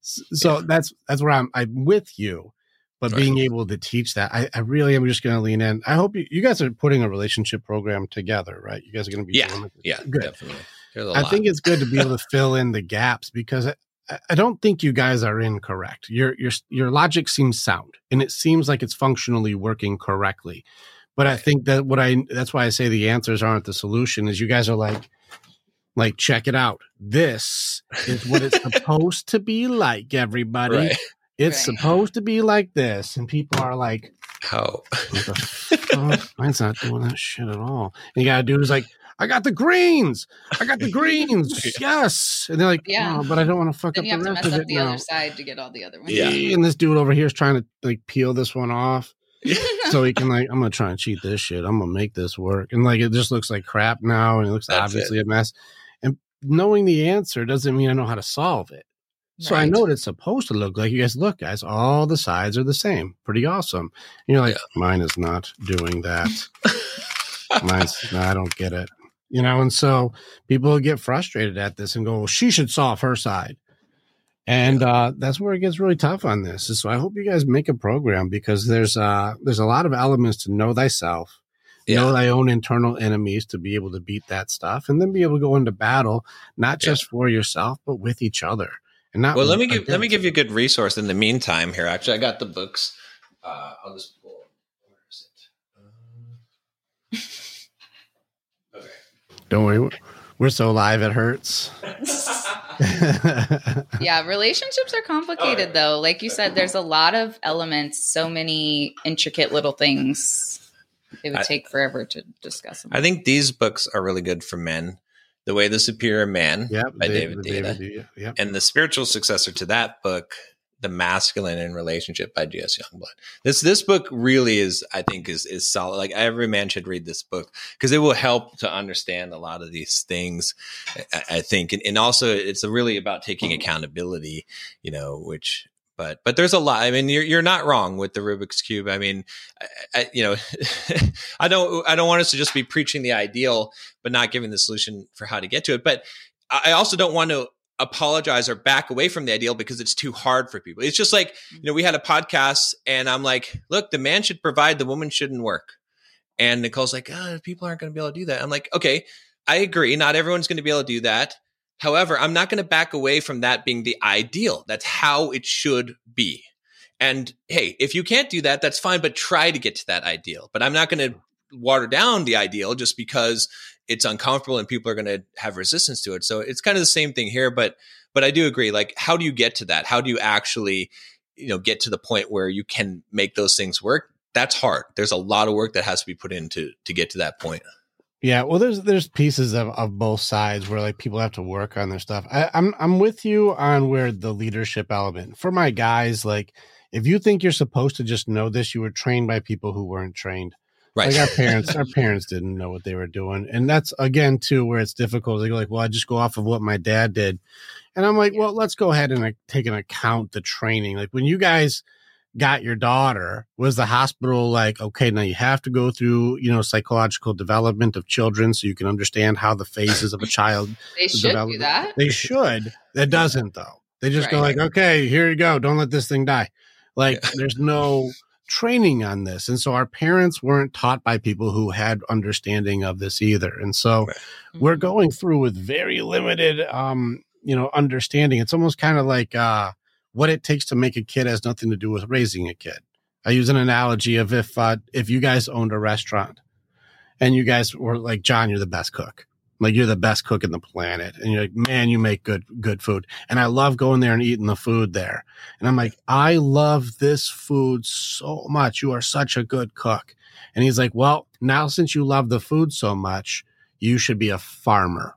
So that's where I'm with you. But being able to teach that, I really am just going to lean in. I hope you guys are putting a relationship program together, right? You guys are going to be doing it. Yeah, good. Definitely. I think it's good to be able to fill in the gaps, because I don't think you guys are incorrect. Your logic seems sound, and it seems like it's functionally working correctly. But I think that that's why I say the answers aren't the solution, is you guys are like, check it out. This is what it's supposed to be like, everybody. Right. It's supposed to be like this. And people are like, how? Mine's not doing that shit at all. And you got to do is like, I got the greens. Yes. And they're like, oh, but I don't want to fuck up the rest of it. You have to mess up the other side to get all the other ones. Yeah. And this dude over here is trying to like peel this one off. So he can I'm going to try and cheat this shit. I'm going to make this work. And like, it just looks like crap now. And it looks obviously a mess. And knowing the answer doesn't mean I know how to solve it. So I know what it's supposed to look like. You guys, look, guys, all the sides are the same. Pretty awesome. And you're like, mine is not doing that. I don't get it. And so people get frustrated at this and go, well, she should solve her side. And that's where it gets really tough on this. So I hope you guys make a program, because there's a lot of elements to know thyself, know thy own internal enemies, to be able to beat that stuff, and then be able to go into battle, not just for yourself, but with each other. And not let me give you a good resource in the meantime here. Actually, I got the books. I'll just pull. Where is it? Okay. Don't worry. We're so live it hurts. Yeah, relationships are complicated though. Like you said, there's a lot of elements, so many intricate little things. It would take forever to discuss them. I think these books are really good for men. The Way of the Superior Man by David Deida. And the spiritual successor to that book, The Masculine in Relationship by J.S. Youngblood. This book really is, I think, is solid. Like, every man should read this book, because it will help to understand a lot of these things, I think. And also, it's really about taking accountability, but there's a lot. I mean, you're not wrong with the Rubik's Cube. I mean, I don't want us to just be preaching the ideal, but not giving the solution for how to get to it. But I also don't want to apologize or back away from the ideal because it's too hard for people. It's just like, we had a podcast and I'm like, look, the man should provide, the woman shouldn't work. And Nicole's like, people aren't going to be able to do that. I'm like, okay, I agree. Not everyone's going to be able to do that. However, I'm not going to back away from that being the ideal. That's how it should be. And hey, if you can't do that, that's fine, but try to get to that ideal. But I'm not going to water down the ideal just because it's uncomfortable and people are going to have resistance to it. So it's kind of the same thing here, but I do agree. Like, how do you get to that? How do you actually, get to the point where you can make those things work? That's hard. There's a lot of work that has to be put in to get to that point. Yeah, well, there's pieces of both sides where like people have to work on their stuff. I'm with you on where the leadership element for my guys. Like, if you think you're supposed to just know this, you were trained by people who weren't trained. Right. Like our parents didn't know what they were doing, and that's again too where it's difficult. They go like, "Well, I just go off of what my dad did," and I'm like, "Well, let's go ahead and take into account the training. Like when you guys got your daughter, was the hospital like, okay, now you have to go through, psychological development of children so you can understand how the phases of a child They should develop? do that. They should. That doesn't though. They just go like, okay, here you go. Don't let this thing die. Like there's no training on this. And so our parents weren't taught by people who had understanding of this either. And so we're going through with very limited, understanding. It's almost kind of like, what it takes to make a kid has nothing to do with raising a kid. I use an analogy of if you guys owned a restaurant and you guys were like, John, you're the best cook. Like you're the best cook in the planet. And you're like, man, you make good food. And I love going there and eating the food there. And I'm like, I love this food so much. You are such a good cook. And he's like, well, now since you love the food so much, you should be a farmer.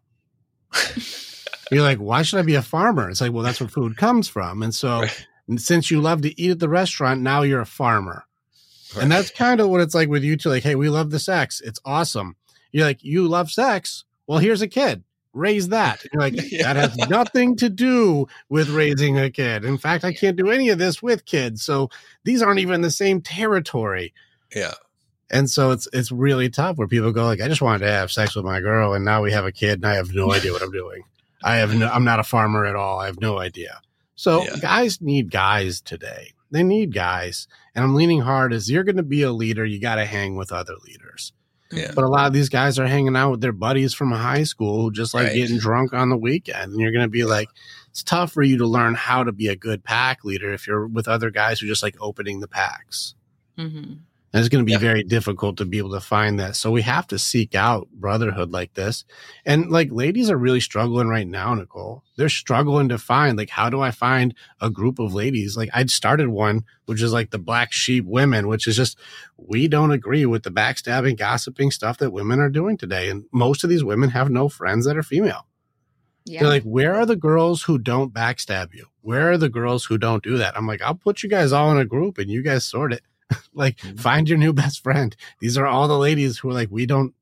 You're like, why should I be a farmer? It's like, well, that's where food comes from. And so since you love to eat at the restaurant, now you're a farmer. Right. And that's kind of what it's like with you two. Like, hey, we love the sex. It's awesome. You're like, you love sex? Well, here's a kid. Raise that. You're like, that has nothing to do with raising a kid. In fact, I can't do any of this with kids. So these aren't even the same territory. Yeah. And so it's really tough where people go like, I just wanted to have sex with my girl. And now we have a kid and I have no idea what I'm doing. I'm not a farmer at all. I have no idea. So guys need guys today. They need guys. And I'm leaning hard as you're going to be a leader. You got to hang with other leaders. Yeah. But a lot of these guys are hanging out with their buddies from high school who just like getting drunk on the weekend. And you're going to be like, it's tough for you to learn how to be a good pack leader if you're with other guys who just like opening the packs. Mm-hmm. And it's going to be very difficult to be able to find that. So we have to seek out brotherhood like this. And like ladies are really struggling right now, Nicole. They're struggling to find like, how do I find a group of ladies? Like I'd started one, which is like the black sheep women, which is just, we don't agree with the backstabbing, gossiping stuff that women are doing today. And most of these women have no friends that are female. Yeah. They're like, where are the girls who don't backstab you? Where are the girls who don't do that? I'm like, I'll put you guys all in a group and you guys sort it. Like, find your new best friend. These are all the ladies who are like,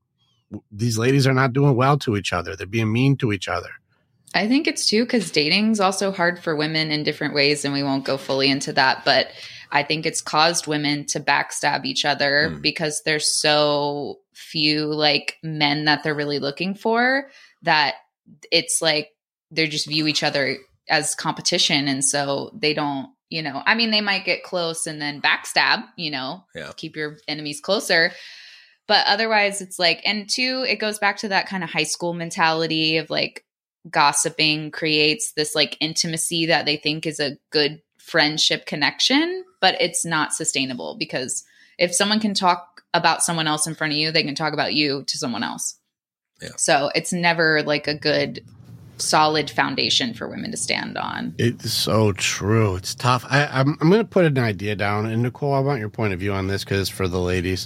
these ladies are not doing well to each other. They're being mean to each other. I think it's too, because dating's also hard for women in different ways, and we won't go fully into that. But I think it's caused women to backstab each other because there's so few like men that they're really looking for that it's like they just view each other as competition. And so they don't, they might get close and then backstab, keep your enemies closer. But otherwise it's like, and two, it goes back to that kind of high school mentality of like gossiping creates this like intimacy that they think is a good friendship connection, but it's not sustainable because if someone can talk about someone else in front of you, they can talk about you to someone else. Yeah. So it's never like a good solid foundation for women to stand on. It's so true. It's tough. I'm going to put an idea down, and Nicole, I want your point of view on this because for the ladies,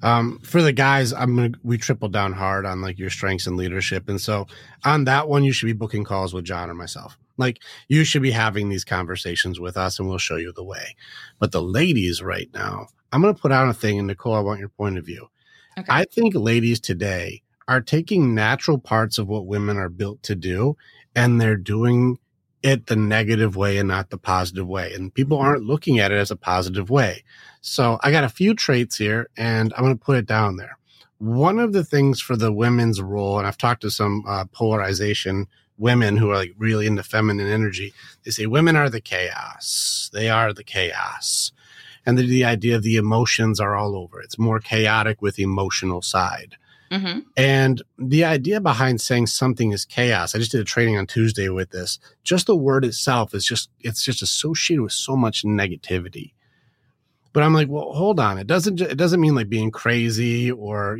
for the guys, we triple down hard on like your strengths and leadership, and so on that one, you should be booking calls with John or myself. Like you should be having these conversations with us, and we'll show you the way. But the ladies right now, I'm going to put out a thing, and Nicole, I want your point of view. Okay. I think ladies today are taking natural parts of what women are built to do, and they're doing it the negative way and not the positive way. And people aren't looking at it as a positive way. So I got a few traits here, and I'm going to put it down there. One of the things for the women's role, and I've talked to some polarization women who are like really into feminine energy, they say women are the chaos. They are the chaos. And the idea of the emotions are all over. It's more chaotic with emotional side. Mm-hmm. And the idea behind saying something is chaos, I just did a training on Tuesday with this. Just the word itself is it's just associated with so much negativity. But I'm like, well, hold on. It doesn't mean like being crazy or,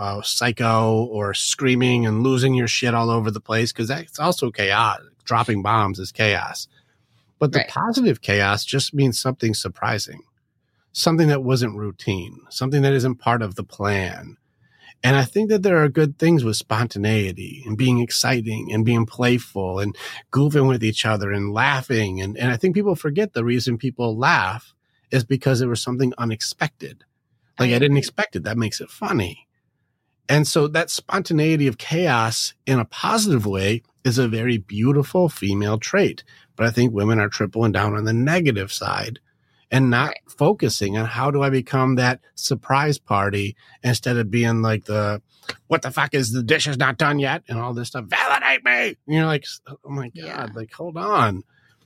psycho or screaming and losing your shit all over the place, because that's also chaos. Dropping bombs is chaos. But the positive chaos just means something surprising, something that wasn't routine, something that isn't part of the plan. And I think that there are good things with spontaneity and being exciting and being playful and goofing with each other and laughing. And I think people forget the reason people laugh is because it was something unexpected. Like I didn't expect it. That makes it funny. And so that spontaneity of chaos in a positive way is a very beautiful female trait. But I think women are tripling down on the negative side and not focusing on how do I become that surprise party instead of being like what the fuck is the dish is not done yet and all this stuff. Validate me. And you're like, oh my God, like, hold on.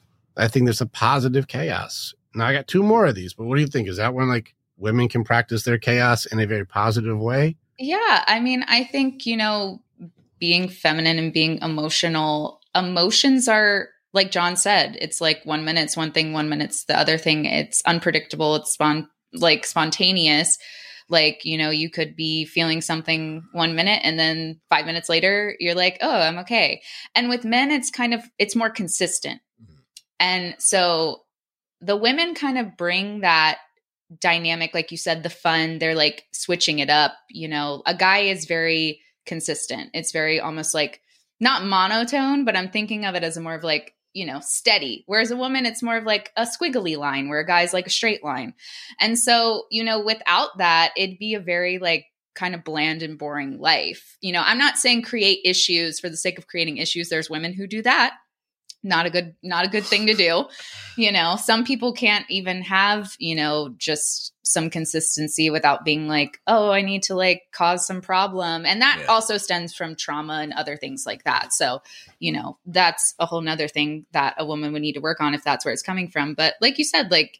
I think there's a positive chaos. Now I got 2 more of these, but what do you think? Is that when like women can practice their chaos in a very positive way? Yeah. I mean, I think, being feminine and being emotional, emotions are, like John said, it's like 1 minute it's one thing, 1 minute's the other thing. It's unpredictable. It's spontaneous. Like, you could be feeling something 1 minute and then 5 minutes later you're like, oh, I'm okay. And with men, it's more consistent. Mm-hmm. And so the women kind of bring that dynamic, like you said, the fun, they're like switching it up. A guy is very consistent. It's very almost like not monotone, but I'm thinking of it as a more of like, steady. Whereas a woman, it's more of like a squiggly line where a guy's like a straight line. And so, without that, it'd be a very like kind of bland and boring life. I'm not saying create issues for the sake of creating issues. There's women who do that. Not a good thing to do. Some people can't even have, just some consistency without being like, oh, I need to like cause some problem. And that also stems from trauma and other things like that. So, that's a whole nother thing that a woman would need to work on if that's where it's coming from. But like you said, like,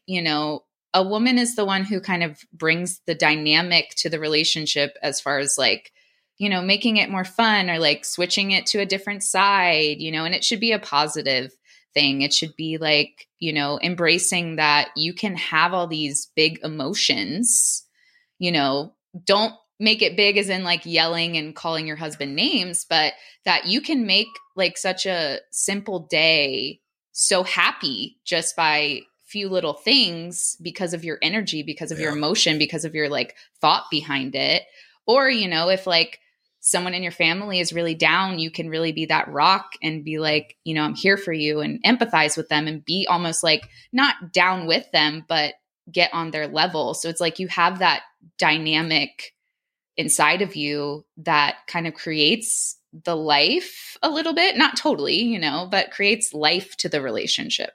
a woman is the one who kind of brings the dynamic to the relationship as far as like, making it more fun or like switching it to a different side, and it should be a positive thing. It should be like, embracing that you can have all these big emotions, don't make it big as in like yelling and calling your husband names, but that you can make like such a simple day so happy just by few little things because of your energy, because of your emotion, because of your like thought behind it. Or, if like someone in your family is really down, you can really be that rock and be like, I'm here for you and empathize with them and be almost like not down with them, but get on their level. So it's like you have that dynamic inside of you that kind of creates the life a little bit, not totally, but creates life to the relationship.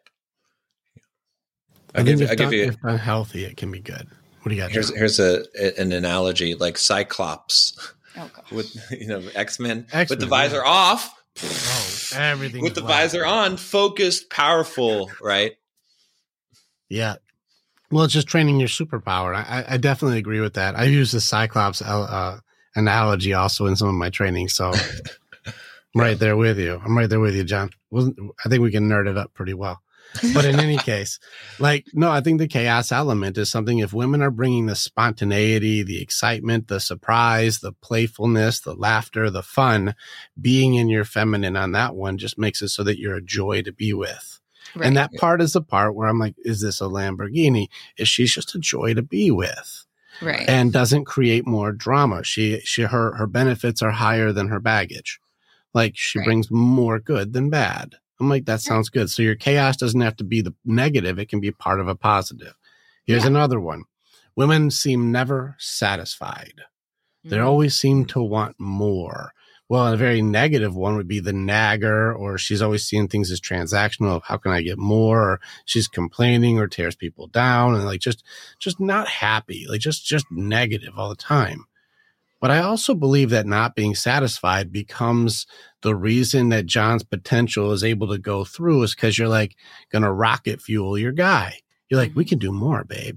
If unhealthy, it can be good. What do you got? Here's an analogy like Cyclops. Oh, gosh. With X-Men, with the visor off. Oh, everything with the visor on, focused, powerful, right? Yeah. Well, it's just training your superpower. I definitely agree with that. I use the Cyclops analogy also in some of my training. So I'm right there with you. I'm right there with you, John. I think we can nerd it up pretty well. But in any case, I think the chaos element is something, if women are bringing the spontaneity, the excitement, the surprise, the playfulness, the laughter, the fun, being in your feminine on that one just makes it so that you're a joy to be with. Right. And that part is the part where I'm like, is this a Lamborghini? Is she just a joy to be with? Right. And doesn't create more drama. Her benefits are higher than her baggage. Like she brings more good than bad. I'm like, that sounds good. So your chaos doesn't have to be the negative. It can be part of a positive. Here's another one. Women seem never satisfied. They always seem to want more. Well, a very negative one would be the nagger, or she's always seeing things as transactional. How can I get more? Or she's complaining or tears people down and like just not happy, like just negative all the time. But I also believe that not being satisfied becomes the reason that John's potential is able to go through is because you're like going to rocket fuel your guy. You're like, we can do more, babe.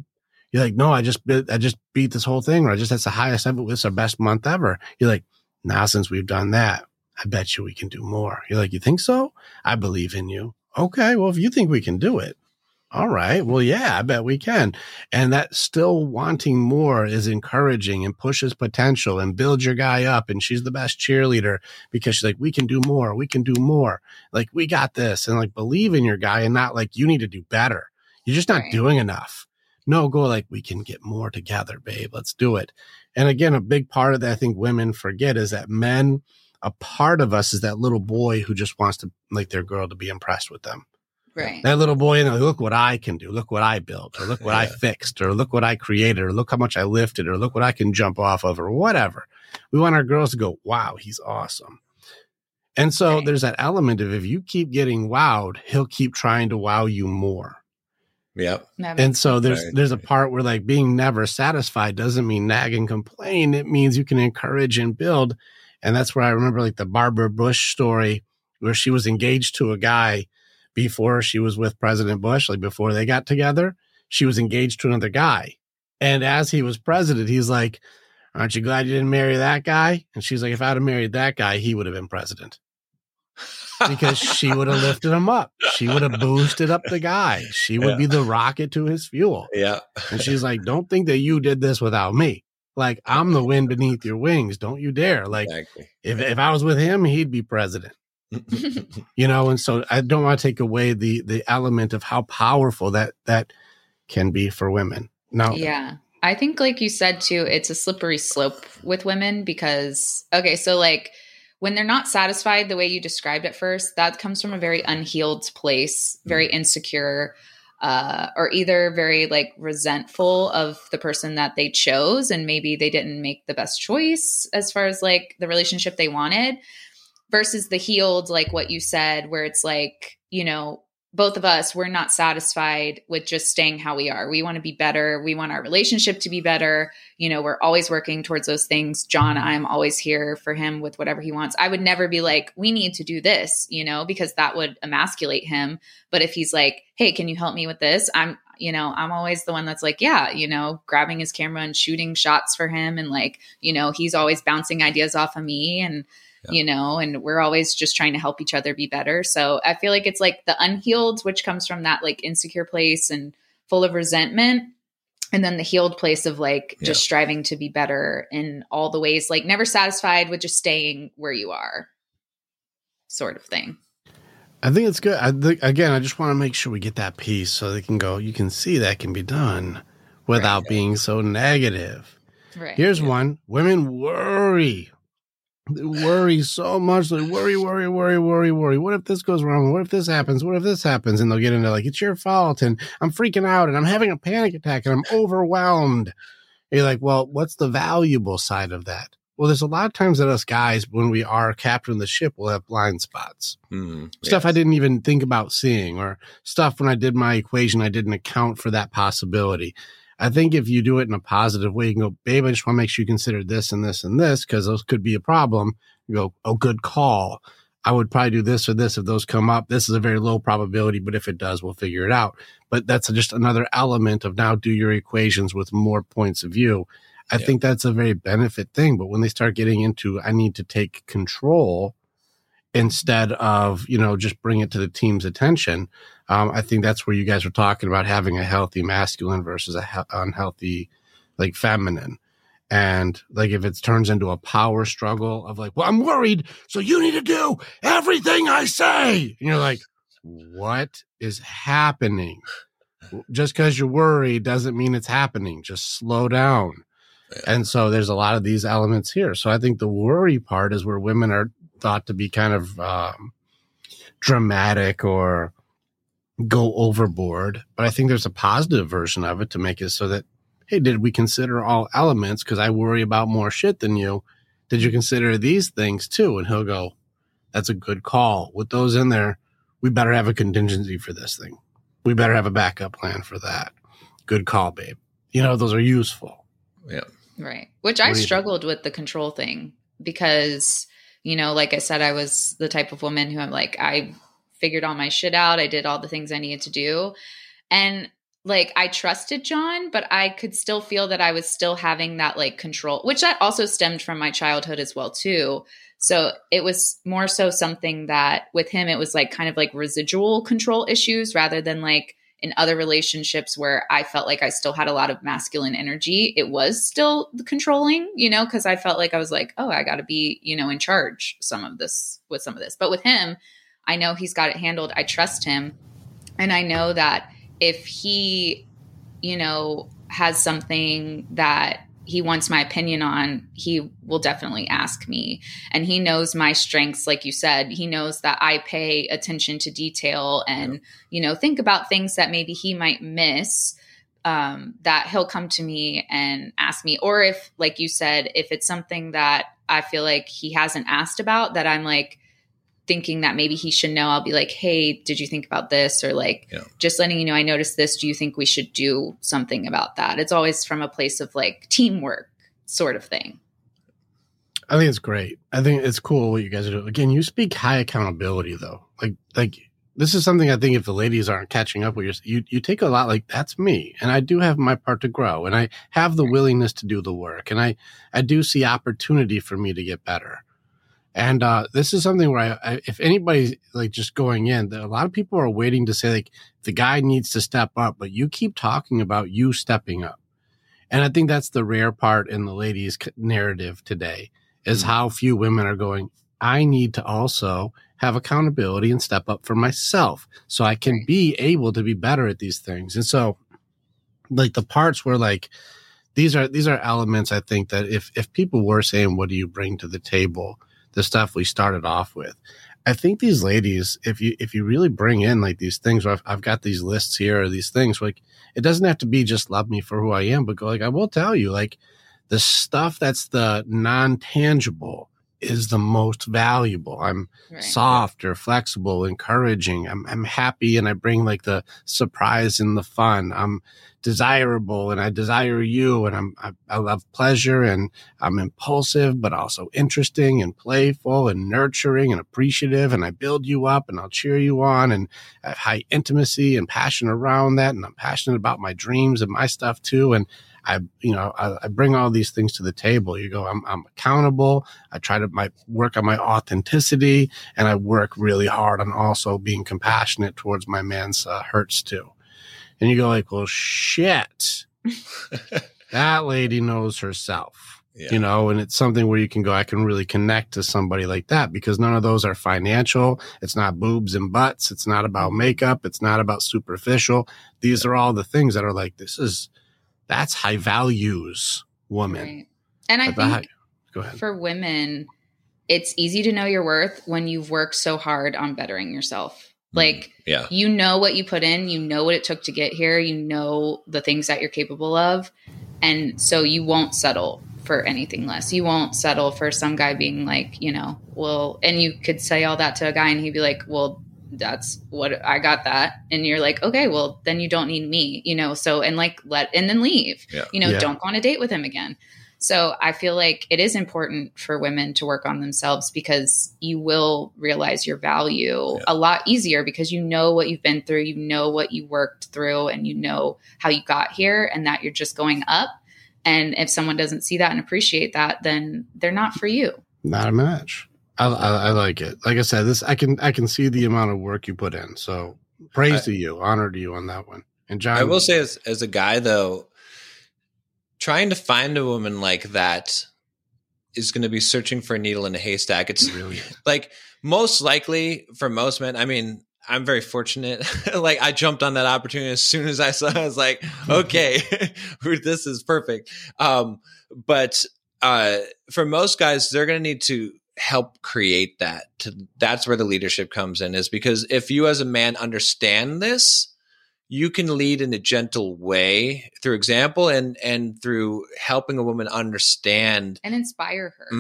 You're like, no, I just beat this whole thing, or that's the highest ever. It's our best month ever. You're like, now since we've done that, I bet you we can do more. You're like, you think so? I believe in you. Okay. Well, if you think we can do it, all right. Well, yeah, I bet we can. And that still wanting more is encouraging and pushes potential and builds your guy up. And she's the best cheerleader because she's like, we can do more. We can do more. Like, we got this. And like, believe in your guy and not like, you need to do better. You're just not doing enough. No, go like, we can get more together, babe. Let's do it. And again, a big part of that I think women forget is that men, a part of us is that little boy who just wants to like their girl to be impressed with them. Right. That little boy, look what I can do. Look what I built, or look what I fixed, or look what I created, or look how much I lifted, or look what I can jump off of, or whatever. We want our girls to go, wow, he's awesome. And so there's that element of if you keep getting wowed, he'll keep trying to wow you more. Yep. And so there's a part where like being never satisfied doesn't mean nag and complain. It means you can encourage and build. And that's where I remember like the Barbara Bush story where she was engaged to a guy before she was with President Bush, like before they got together, she was engaged to another guy. And as he was president, he's like, aren't you glad you didn't marry that guy? And she's like, if I'd have married that guy, he would have been president. Because she would have lifted him up. She would have boosted up the guy. She would be the rocket to his fuel. Yeah. And she's like, don't think that you did this without me. Like, I'm the wind beneath your wings. Don't you dare. Like, if I was with him, he'd be president. And so I don't want to take away the element of how powerful that can be for women. No. Yeah. I think like you said too, it's a slippery slope with women because, so like when they're not satisfied the way you described at first, that comes from a very unhealed place, very insecure, or either very like resentful of the person that they chose. And maybe they didn't make the best choice as far as like the relationship they wanted. Versus the healed, like what you said, where it's like, both of us, we're not satisfied with just staying how we are. We want to be better. We want our relationship to be better. We're always working towards those things. John, I'm always here for him with whatever he wants. I would never be like, we need to do this, because that would emasculate him. But if he's like, hey, can you help me with this? I'm always the one that's like, grabbing his camera and shooting shots for him. And like, he's always bouncing ideas off of me and, and we're always just trying to help each other be better. So I feel like it's like the unhealed, which comes from that like insecure place and full of resentment. And then the healed place of like just striving to be better in all the ways, like never satisfied with just staying where you are sort of thing. I think it's good. I just want to make sure we get that piece so they can go, you can see that can be done without being so negative. Right. Here's one. Women worry. They worry so much. They worry. What if this goes wrong? What if this happens? What if this happens? And they'll get into like, it's your fault. And I'm freaking out and I'm having a panic attack and I'm overwhelmed. And you're like, well, what's the valuable side of that? Well, there's a lot of times that us guys, when we are captaining the ship, we'll have blind spots. Stuff I didn't even think about seeing, or stuff when I did my equation, I didn't account for that possibility. I think if you do it in a positive way, you can go, babe, I just want to make sure you consider this and this and this, because those could be a problem. You go, oh, good call. I would probably do this or this if those come up. This is a very low probability, but if it does, we'll figure it out. But that's just another element of now do your equations with more points of view. I think that's a very benefit thing. But when they start getting into, I need to take control instead of, just bring it to the team's attention. I think that's where you guys were talking about having a healthy masculine versus a unhealthy, like feminine. And like, if it turns into a power struggle of like, well, I'm worried, so you need to do everything I say. And you're like, what is happening? Just because you're worried doesn't mean it's happening. Just slow down. And so there's a lot of these elements here. So I think the worry part is where women are thought to be kind of dramatic or go overboard. But I think there's a positive version of it to make it so that, hey, did we consider all elements? Because I worry about more shit than you. Did you consider these things too? And he'll go, that's a good call. With those in there, we better have a contingency for this thing. We better have a backup plan for that. Good call, babe. Those are useful. Yeah. Right. Which I struggled with the control thing because, like I said, I was the type of woman who I'm like, I figured all my shit out. I did all the things I needed to do. And like I trusted John, but I could still feel that I was still having that like control, which that also stemmed from my childhood as well too. So it was more so something that with him, it was like kind of like residual control issues rather than like in other relationships where I felt like I still had a lot of masculine energy. It was still controlling, you know, because I felt like I was like, oh, I got to be, you know, in charge some of this. But with him, I know he's got it handled. I trust him. And I know that if he, you know, has something that he wants my opinion on, he will definitely ask me. And he knows my strengths. Like you said, he knows that I pay attention to detail and, you know, think about things that maybe he might miss, that he'll come to me and ask me. Or if, like you said, if it's something that I feel like he hasn't asked about that I'm like, thinking that maybe he should know, I'll be like, hey, did you think about this? Or like, just letting you know, I noticed this. Do you think we should do something about that? It's always from a place of like teamwork sort of thing. I think it's great. I think it's cool what you guys are doing. Again, you speak high accountability though. Like this is something I think if the ladies aren't catching up with you take a lot like that's me. And I do have my part to grow and I have the willingness to do the work. And I do see opportunity for me to get better. And this is something where if anybody's like just going in, a lot of people are waiting to say like the guy needs to step up, but you keep talking about you stepping up. And I think that's the rare part in the ladies' narrative today is how few women are going, I need to also have accountability and step up for myself so I can be able to be better at these things. And so like the parts where like, these are elements I think that if people were saying, what do you bring to the table? The stuff we started off with. I think these ladies, if you really bring in like these things, where I've got these lists here or these things, like it doesn't have to be just love me for who I am, but go like, I will tell you, like the stuff that's the non-tangible is the most valuable. I'm soft or flexible, encouraging. I'm happy and I bring like the surprise and the fun. I'm desirable and I desire you and I love pleasure and I'm impulsive, but also interesting and playful and nurturing and appreciative. And I build you up and I'll cheer you on and I have high intimacy and passion around that. And I'm passionate about my dreams and my stuff too. And I bring all these things to the table. You go, I'm accountable. I try to work on my authenticity and I work really hard on also being compassionate towards my man's hurts too. And you go like, well, shit, that lady knows herself, you know, and it's something where you can go, I can really connect to somebody like that because none of those are financial. It's not boobs and butts. It's not about makeup. It's not about superficial. These are all the things that are like, that's high values woman. Right. And I think go ahead. For women, it's easy to know your worth when you've worked so hard on bettering yourself. Like, you know what you put in, you know what it took to get here, you know the things that you're capable of. And so you won't settle for anything less. You won't settle for some guy being like, you know, well, and you could say all that to a guy and he'd be like, well, that's what I got that. And you're like, okay, well, then you don't need me, you know? So, and like, and then leave, you know, don't go on a date with him again. So I feel like it is important for women to work on themselves because you will realize your value a lot easier because you know what you've been through, you know what you worked through, and you know how you got here and that you're just going up. And if someone doesn't see that and appreciate that, then they're not for you. Not a match. I like it. Like I said, I can see the amount of work you put in. So praise to you, honor to you on that one. And John, I will say as a guy though, trying to find a woman like that is going to be searching for a needle in a haystack. It's really like most likely for most men. I mean, I'm very fortunate. Like I jumped on that opportunity as soon as I saw it. I was like, okay, this is perfect. But for most guys, they're going to need to help create that. That's where the leadership comes in, is because if you as a man understand this, you can lead in a gentle way through example and through helping a woman understand and inspire her.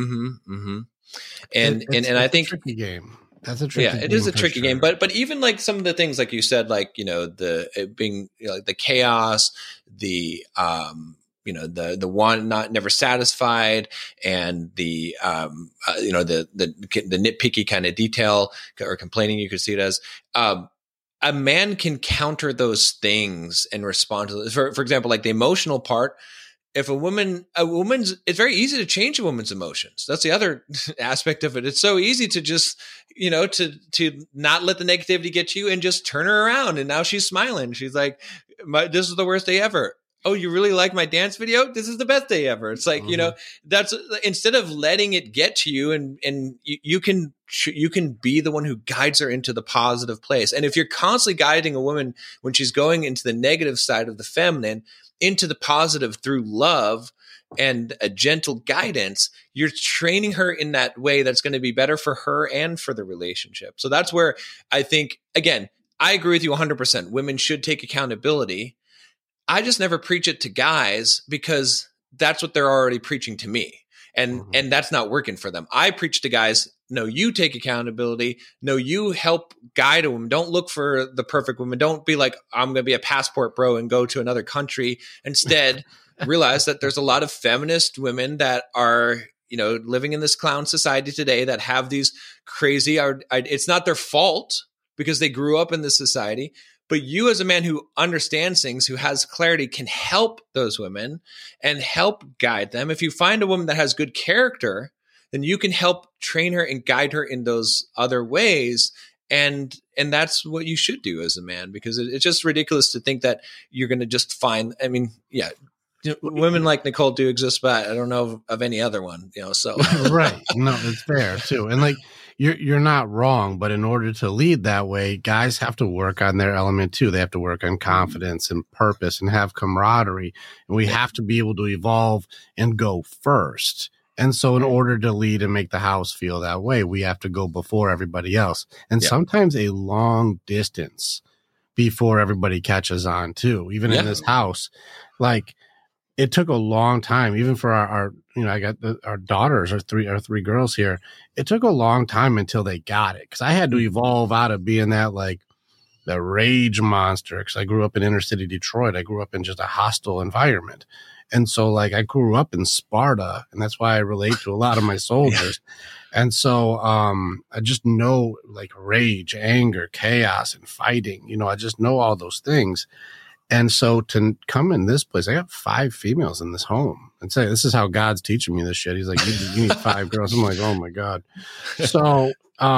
And I think it's a tricky game. That's a tricky game. It is a tricky game. But even like some of the things, like you said, like, you know, it being, you know, like the chaos, the, you know, the one never satisfied and the, you know, the nitpicky kind of detail or complaining, you could see it as, a man can counter those things and respond to those. For example, like the emotional part. If it's very easy to change a woman's emotions. That's the other aspect of it. It's so easy to just, to not let the negativity get you and just turn her around. And now she's smiling. She's like, this is the worst day ever. Oh, you really like my dance video? This is the best day ever. It's like, that's instead of letting it get to you and you can be the one who guides her into the positive place. And if you're constantly guiding a woman when she's going into the negative side of the feminine, into the positive through love and a gentle guidance, you're training her in that way that's going to be better for her and for the relationship. So that's where I think, again, I agree with you 100%. Women should take accountability. I just never preach it to guys because that's what they're already preaching to me. And that's not working for them. I preach to guys, no, you take accountability. No, you help guide a woman. Don't look for the perfect woman. Don't be like, I'm going to be a passport bro and go to another country. Instead, realize that there's a lot of feminist women that are, living in this clown society today that have these crazy, it's not their fault because they grew up in this society. But you as a man who understands things, who has clarity, can help those women and help guide them. If you find a woman that has good character, then you can help train her and guide her in those other ways. And that's what you should do as a man, because it's just ridiculous to think that you're going to just find, women like Nicole do exist, but I don't know of any other one, so. Right. No, it's fair too. And like, you're not wrong, but in order to lead that way, guys have to work on their element too. They have to work on confidence and purpose and have camaraderie. And we have to be able to evolve and go first. And so in order to lead and make the house feel that way, we have to go before everybody else. And sometimes a long distance before everybody catches on too. Even in this house, like, it took a long time, even for our I got our daughters, our three girls here. It took a long time until they got it, because I had to evolve out of being that like the rage monster. Because I grew up in inner city Detroit, I grew up in just a hostile environment, and so like I grew up in Sparta, and that's why I relate to a lot of my soldiers. And so I just know like rage, anger, chaos, and fighting. I just know all those things. And so to come in this place, I got 5 females in this home and say, this is how God's teaching me this shit. He's like, you need 5 girls. I'm like, oh my God. So,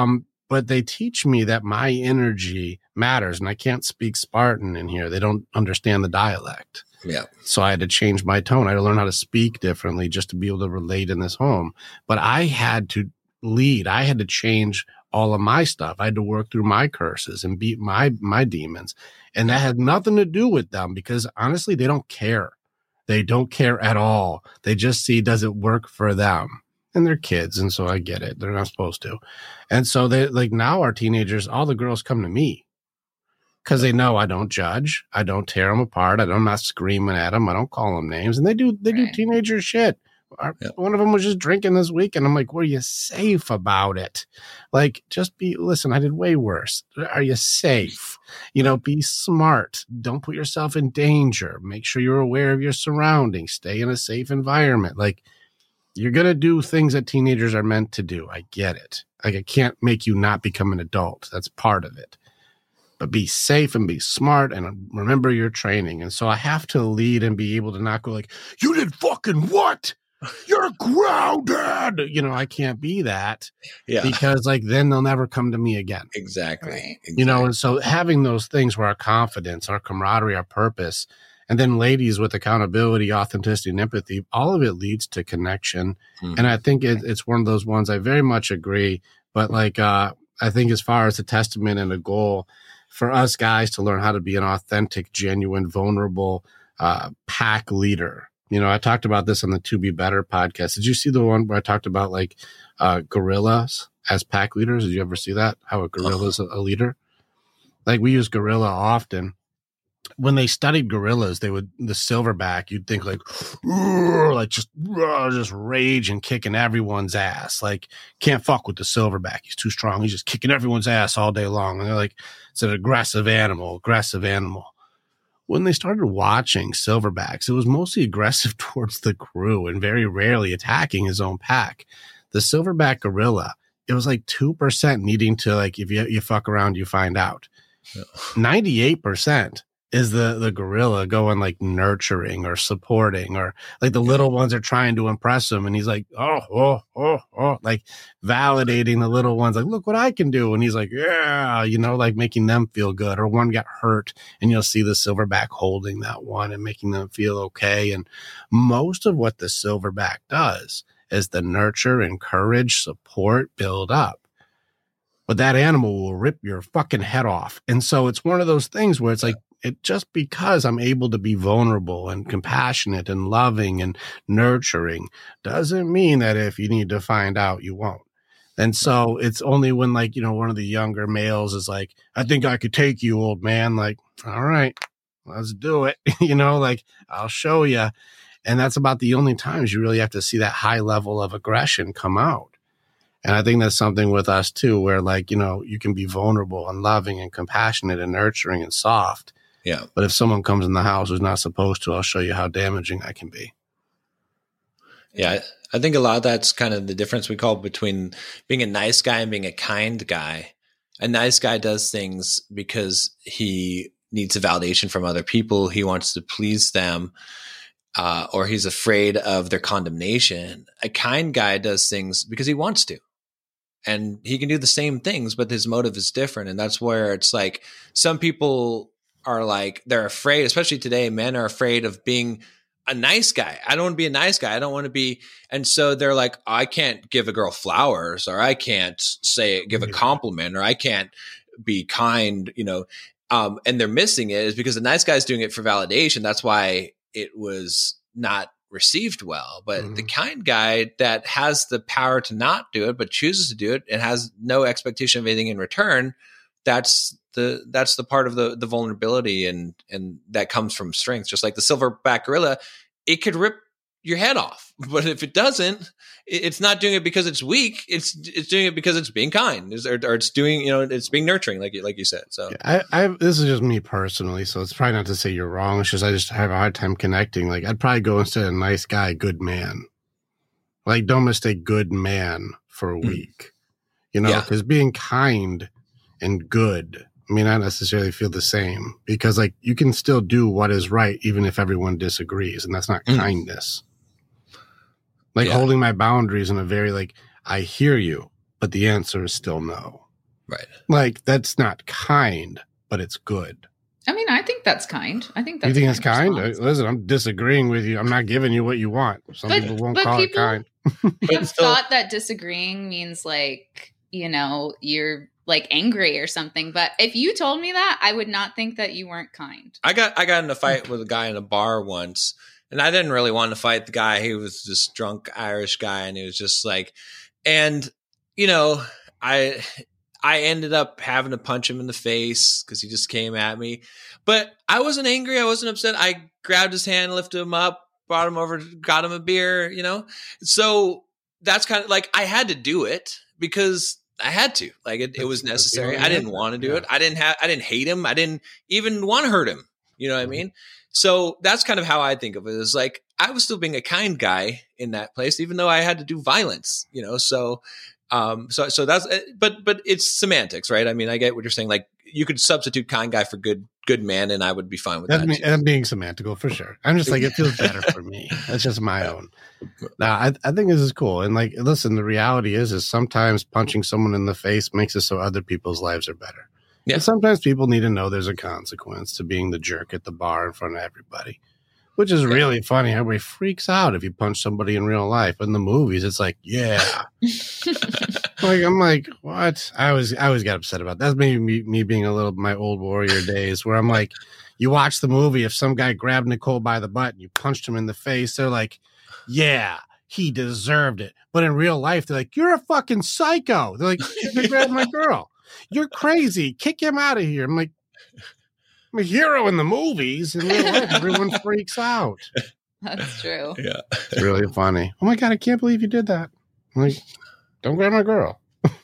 but they teach me that my energy matters, and I can't speak Spartan in here. They don't understand the dialect. Yeah. So I had to change my tone. I had to learn how to speak differently just to be able to relate in this home. But I had to lead. I had to change all of my stuff. I had to work through my curses and beat my demons. And that had nothing to do with them, because honestly, they don't care. They don't care at all. They just see, does it work for them? And they're kids. And so I get it. They're not supposed to. And so they like, now our teenagers, all the girls come to me because they know I don't judge. I don't tear them apart. I'm not screaming at them. I don't call them names. And they do teenager shit. One of them was just drinking this week, and I'm like, were you safe about it? Like, listen, I did way worse. Are you safe? Be smart. Don't put yourself in danger. Make sure you're aware of your surroundings. Stay in a safe environment. Like, you're going to do things that teenagers are meant to do. I get it. Like, I can't make you not become an adult. That's part of it. But be safe and be smart and remember your training. And so I have to lead and be able to not go like, you did fucking what? You're grounded. I can't be that. Yeah. Because like then they'll never come to me again. Exactly. Right. And so having those things where our confidence, our camaraderie, our purpose, and then ladies with accountability, authenticity, and empathy, all of it leads to connection. Mm-hmm. And I think it's one of those ones I very much agree. But like, I think as far as a testament and a goal for us guys to learn how to be an authentic, genuine, vulnerable pack leader. I talked about this on the To Be Better podcast. Did you see the one where I talked about like gorillas as pack leaders? Did you ever see that? How a gorilla is a leader? Like we use gorilla often. When they studied gorillas, the silverback, you'd think like just rage and kicking everyone's ass. Like can't fuck with the silverback. He's too strong. He's just kicking everyone's ass all day long. And they're like, it's an aggressive animal. When they started watching silverbacks, it was mostly aggressive towards the crew and very rarely attacking his own pack. The silverback gorilla, it was like 2% needing to like, if you fuck around, you find out. 98% is the gorilla going like nurturing or supporting, or like the little ones are trying to impress him. And he's like, oh, like validating the little ones. Like, look what I can do. And he's like, yeah, like making them feel good. Or one got hurt and you'll see the silverback holding that one and making them feel okay. And most of what the silverback does is the nurture, encourage, support, build up. But that animal will rip your fucking head off. And so it's one of those things where it's like, it just because I'm able to be vulnerable and compassionate and loving and nurturing doesn't mean that if you need to find out, you won't. And so it's only when like, one of the younger males is like, I think I could take you, old man. Like, all right, let's do it. Like I'll show you. And that's about the only times you really have to see that high level of aggression come out. And I think that's something with us too, where like, you can be vulnerable and loving and compassionate and nurturing and soft. Yeah. But if someone comes in the house who's not supposed to, I'll show you how damaging I can be. Yeah. I think a lot of that's kind of the difference we call between being a nice guy and being a kind guy. A nice guy does things because he needs a validation from other people. He wants to please them, or he's afraid of their condemnation. A kind guy does things because he wants to. And he can do the same things, but his motive is different. And that's where it's like some people are like, they're afraid, especially today, men are afraid of being a nice guy. I don't want to be a nice guy. I don't want to be. And so they're like, I can't give a girl flowers, or I can't give a compliment, or I can't be kind, and they're missing it is because the nice guy's doing it for validation. That's why it was not received well. But the kind guy that has the power to not do it, but chooses to do it and has no expectation of anything in return, that's the part of the vulnerability and that comes from strength. Just like the silverback gorilla, it could rip your head off, but if it doesn't, it's not doing it because it's weak. It's doing it because it's being kind, or it's doing, it's being nurturing, like you said. So I this is just me personally, so it's probably not to say you're wrong. It's just I just have a hard time connecting. Like I'd probably go instead of nice guy, good man. Like don't mistake good man for weak. Because being kind and good, I mean, I not necessarily feel the same, because like you can still do what is right even if everyone disagrees, and that's not kindness. Like holding my boundaries in a very like, I hear you, but the answer is still no. Right. Like that's not kind, but it's good. I mean, I think that's kind. I think that's you think it's kind? Listen, I'm disagreeing with you. I'm not giving you what you want. Some people won't call it kind. I've thought that disagreeing means like, you're like angry or something. But if you told me that, I would not think that you weren't kind. I got in a fight with a guy in a bar once, and I didn't really want to fight the guy. He was this drunk Irish guy, and he was just like, and I ended up having to punch him in the face because he just came at me. But I wasn't angry. I wasn't upset. I grabbed his hand, lifted him up, brought him over, got him a beer, So that's kind of like I had to do it because I had to. Like it was necessary. I didn't want to do it. I didn't hate him. I didn't even want to hurt him. You know what I mean? So that's kind of how I think of it. Is like I was still being a kind guy in that place, even though I had to do violence. So that's but it's semantics, right? I mean, I get what you're saying. Like you could substitute kind guy for good man, and I would be fine with that. I'm being semantical for sure. I'm just like it feels better for me. That's just my own. Now I think this is cool. And like, listen, the reality is sometimes punching someone in the face makes it so other people's lives are better. Yeah. And sometimes people need to know there's a consequence to being the jerk at the bar in front of everybody, which is really funny. Everybody freaks out if you punch somebody in real life. In the movies, it's like, yeah. Like I'm like, what? I always got upset about that. That's maybe me being a little my old warrior days, where I'm like, you watch the movie, if some guy grabbed Nicole by the butt and you punched him in the face, they're like, yeah, he deserved it. But in real life, they're like, you're a fucking psycho. They're like, you grabbed my girl. You're crazy. Kick him out of here. I'm like, I'm a hero in the movies. In real life, everyone freaks out. That's true. Yeah. It's really funny. Oh my God, I can't believe you did that. I'm like, don't grab my girl.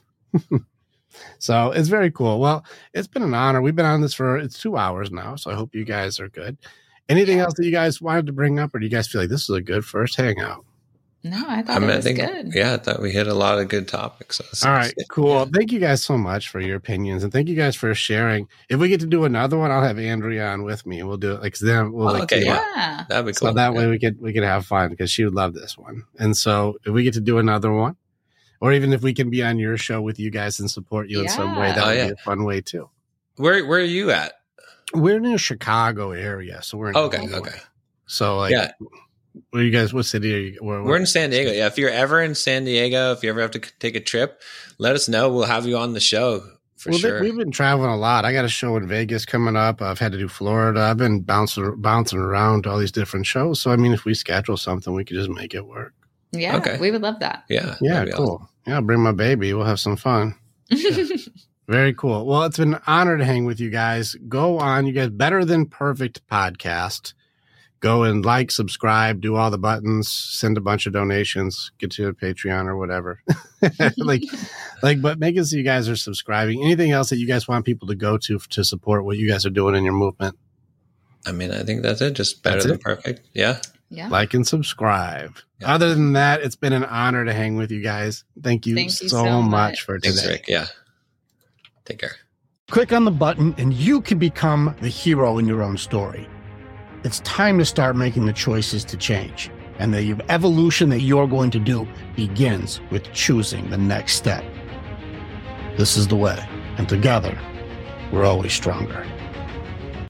So it's very cool. Well, it's been an honor. We've been on this it's 2 hours now, so I hope you guys are good. Anything else that you guys wanted to bring up, or do you guys feel like this is a good first hangout? No, I thought it was good. Yeah, I thought we hit a lot of good topics. All right, cool. Thank you guys so much for your opinions, and thank you guys for sharing. If we get to do another one, I'll have Andrea on with me, and we'll do it like then. We'll that'd be cool. So that way we could have fun because she would love this one. And so if we get to do another one, or even if we can be on your show with you guys and support you in some way, that would be a fun way too. Where are you at? We're in the Chicago area, so we're in okay. So like, where you guys? What city are you? We're in San Diego. Yeah, if you're ever in San Diego, if you ever have to take a trip, let us know. We'll have you on the show for sure. We've been traveling a lot. I got a show in Vegas coming up. I've had to do Florida. I've been bouncing around to all these different shows. So I mean, if we schedule something, we could just make it work. Yeah, we would love that. Yeah, cool. Awesome. Yeah, I'll bring my baby. We'll have some fun. Very cool. Well, it's been an honor to hang with you guys. Go on, you guys. Better Than Perfect podcast. Go and like, subscribe, do all the buttons, send a bunch of donations, get to a Patreon or whatever. But make it so you guys are subscribing. Anything else that you guys want people to go to support what you guys are doing in your movement? I mean, I think that's it. Just Better Than Perfect. Yeah. Like and subscribe. Yeah. Other than that, it's been an honor to hang with you guys. Thank you so much for today. Thanks, Rick. Yeah. Take care. Click on the button and you can become the hero in your own story. It's time to start making the choices to change. And the evolution that you're going to do begins with choosing the next step. This is the way. And together, we're always stronger.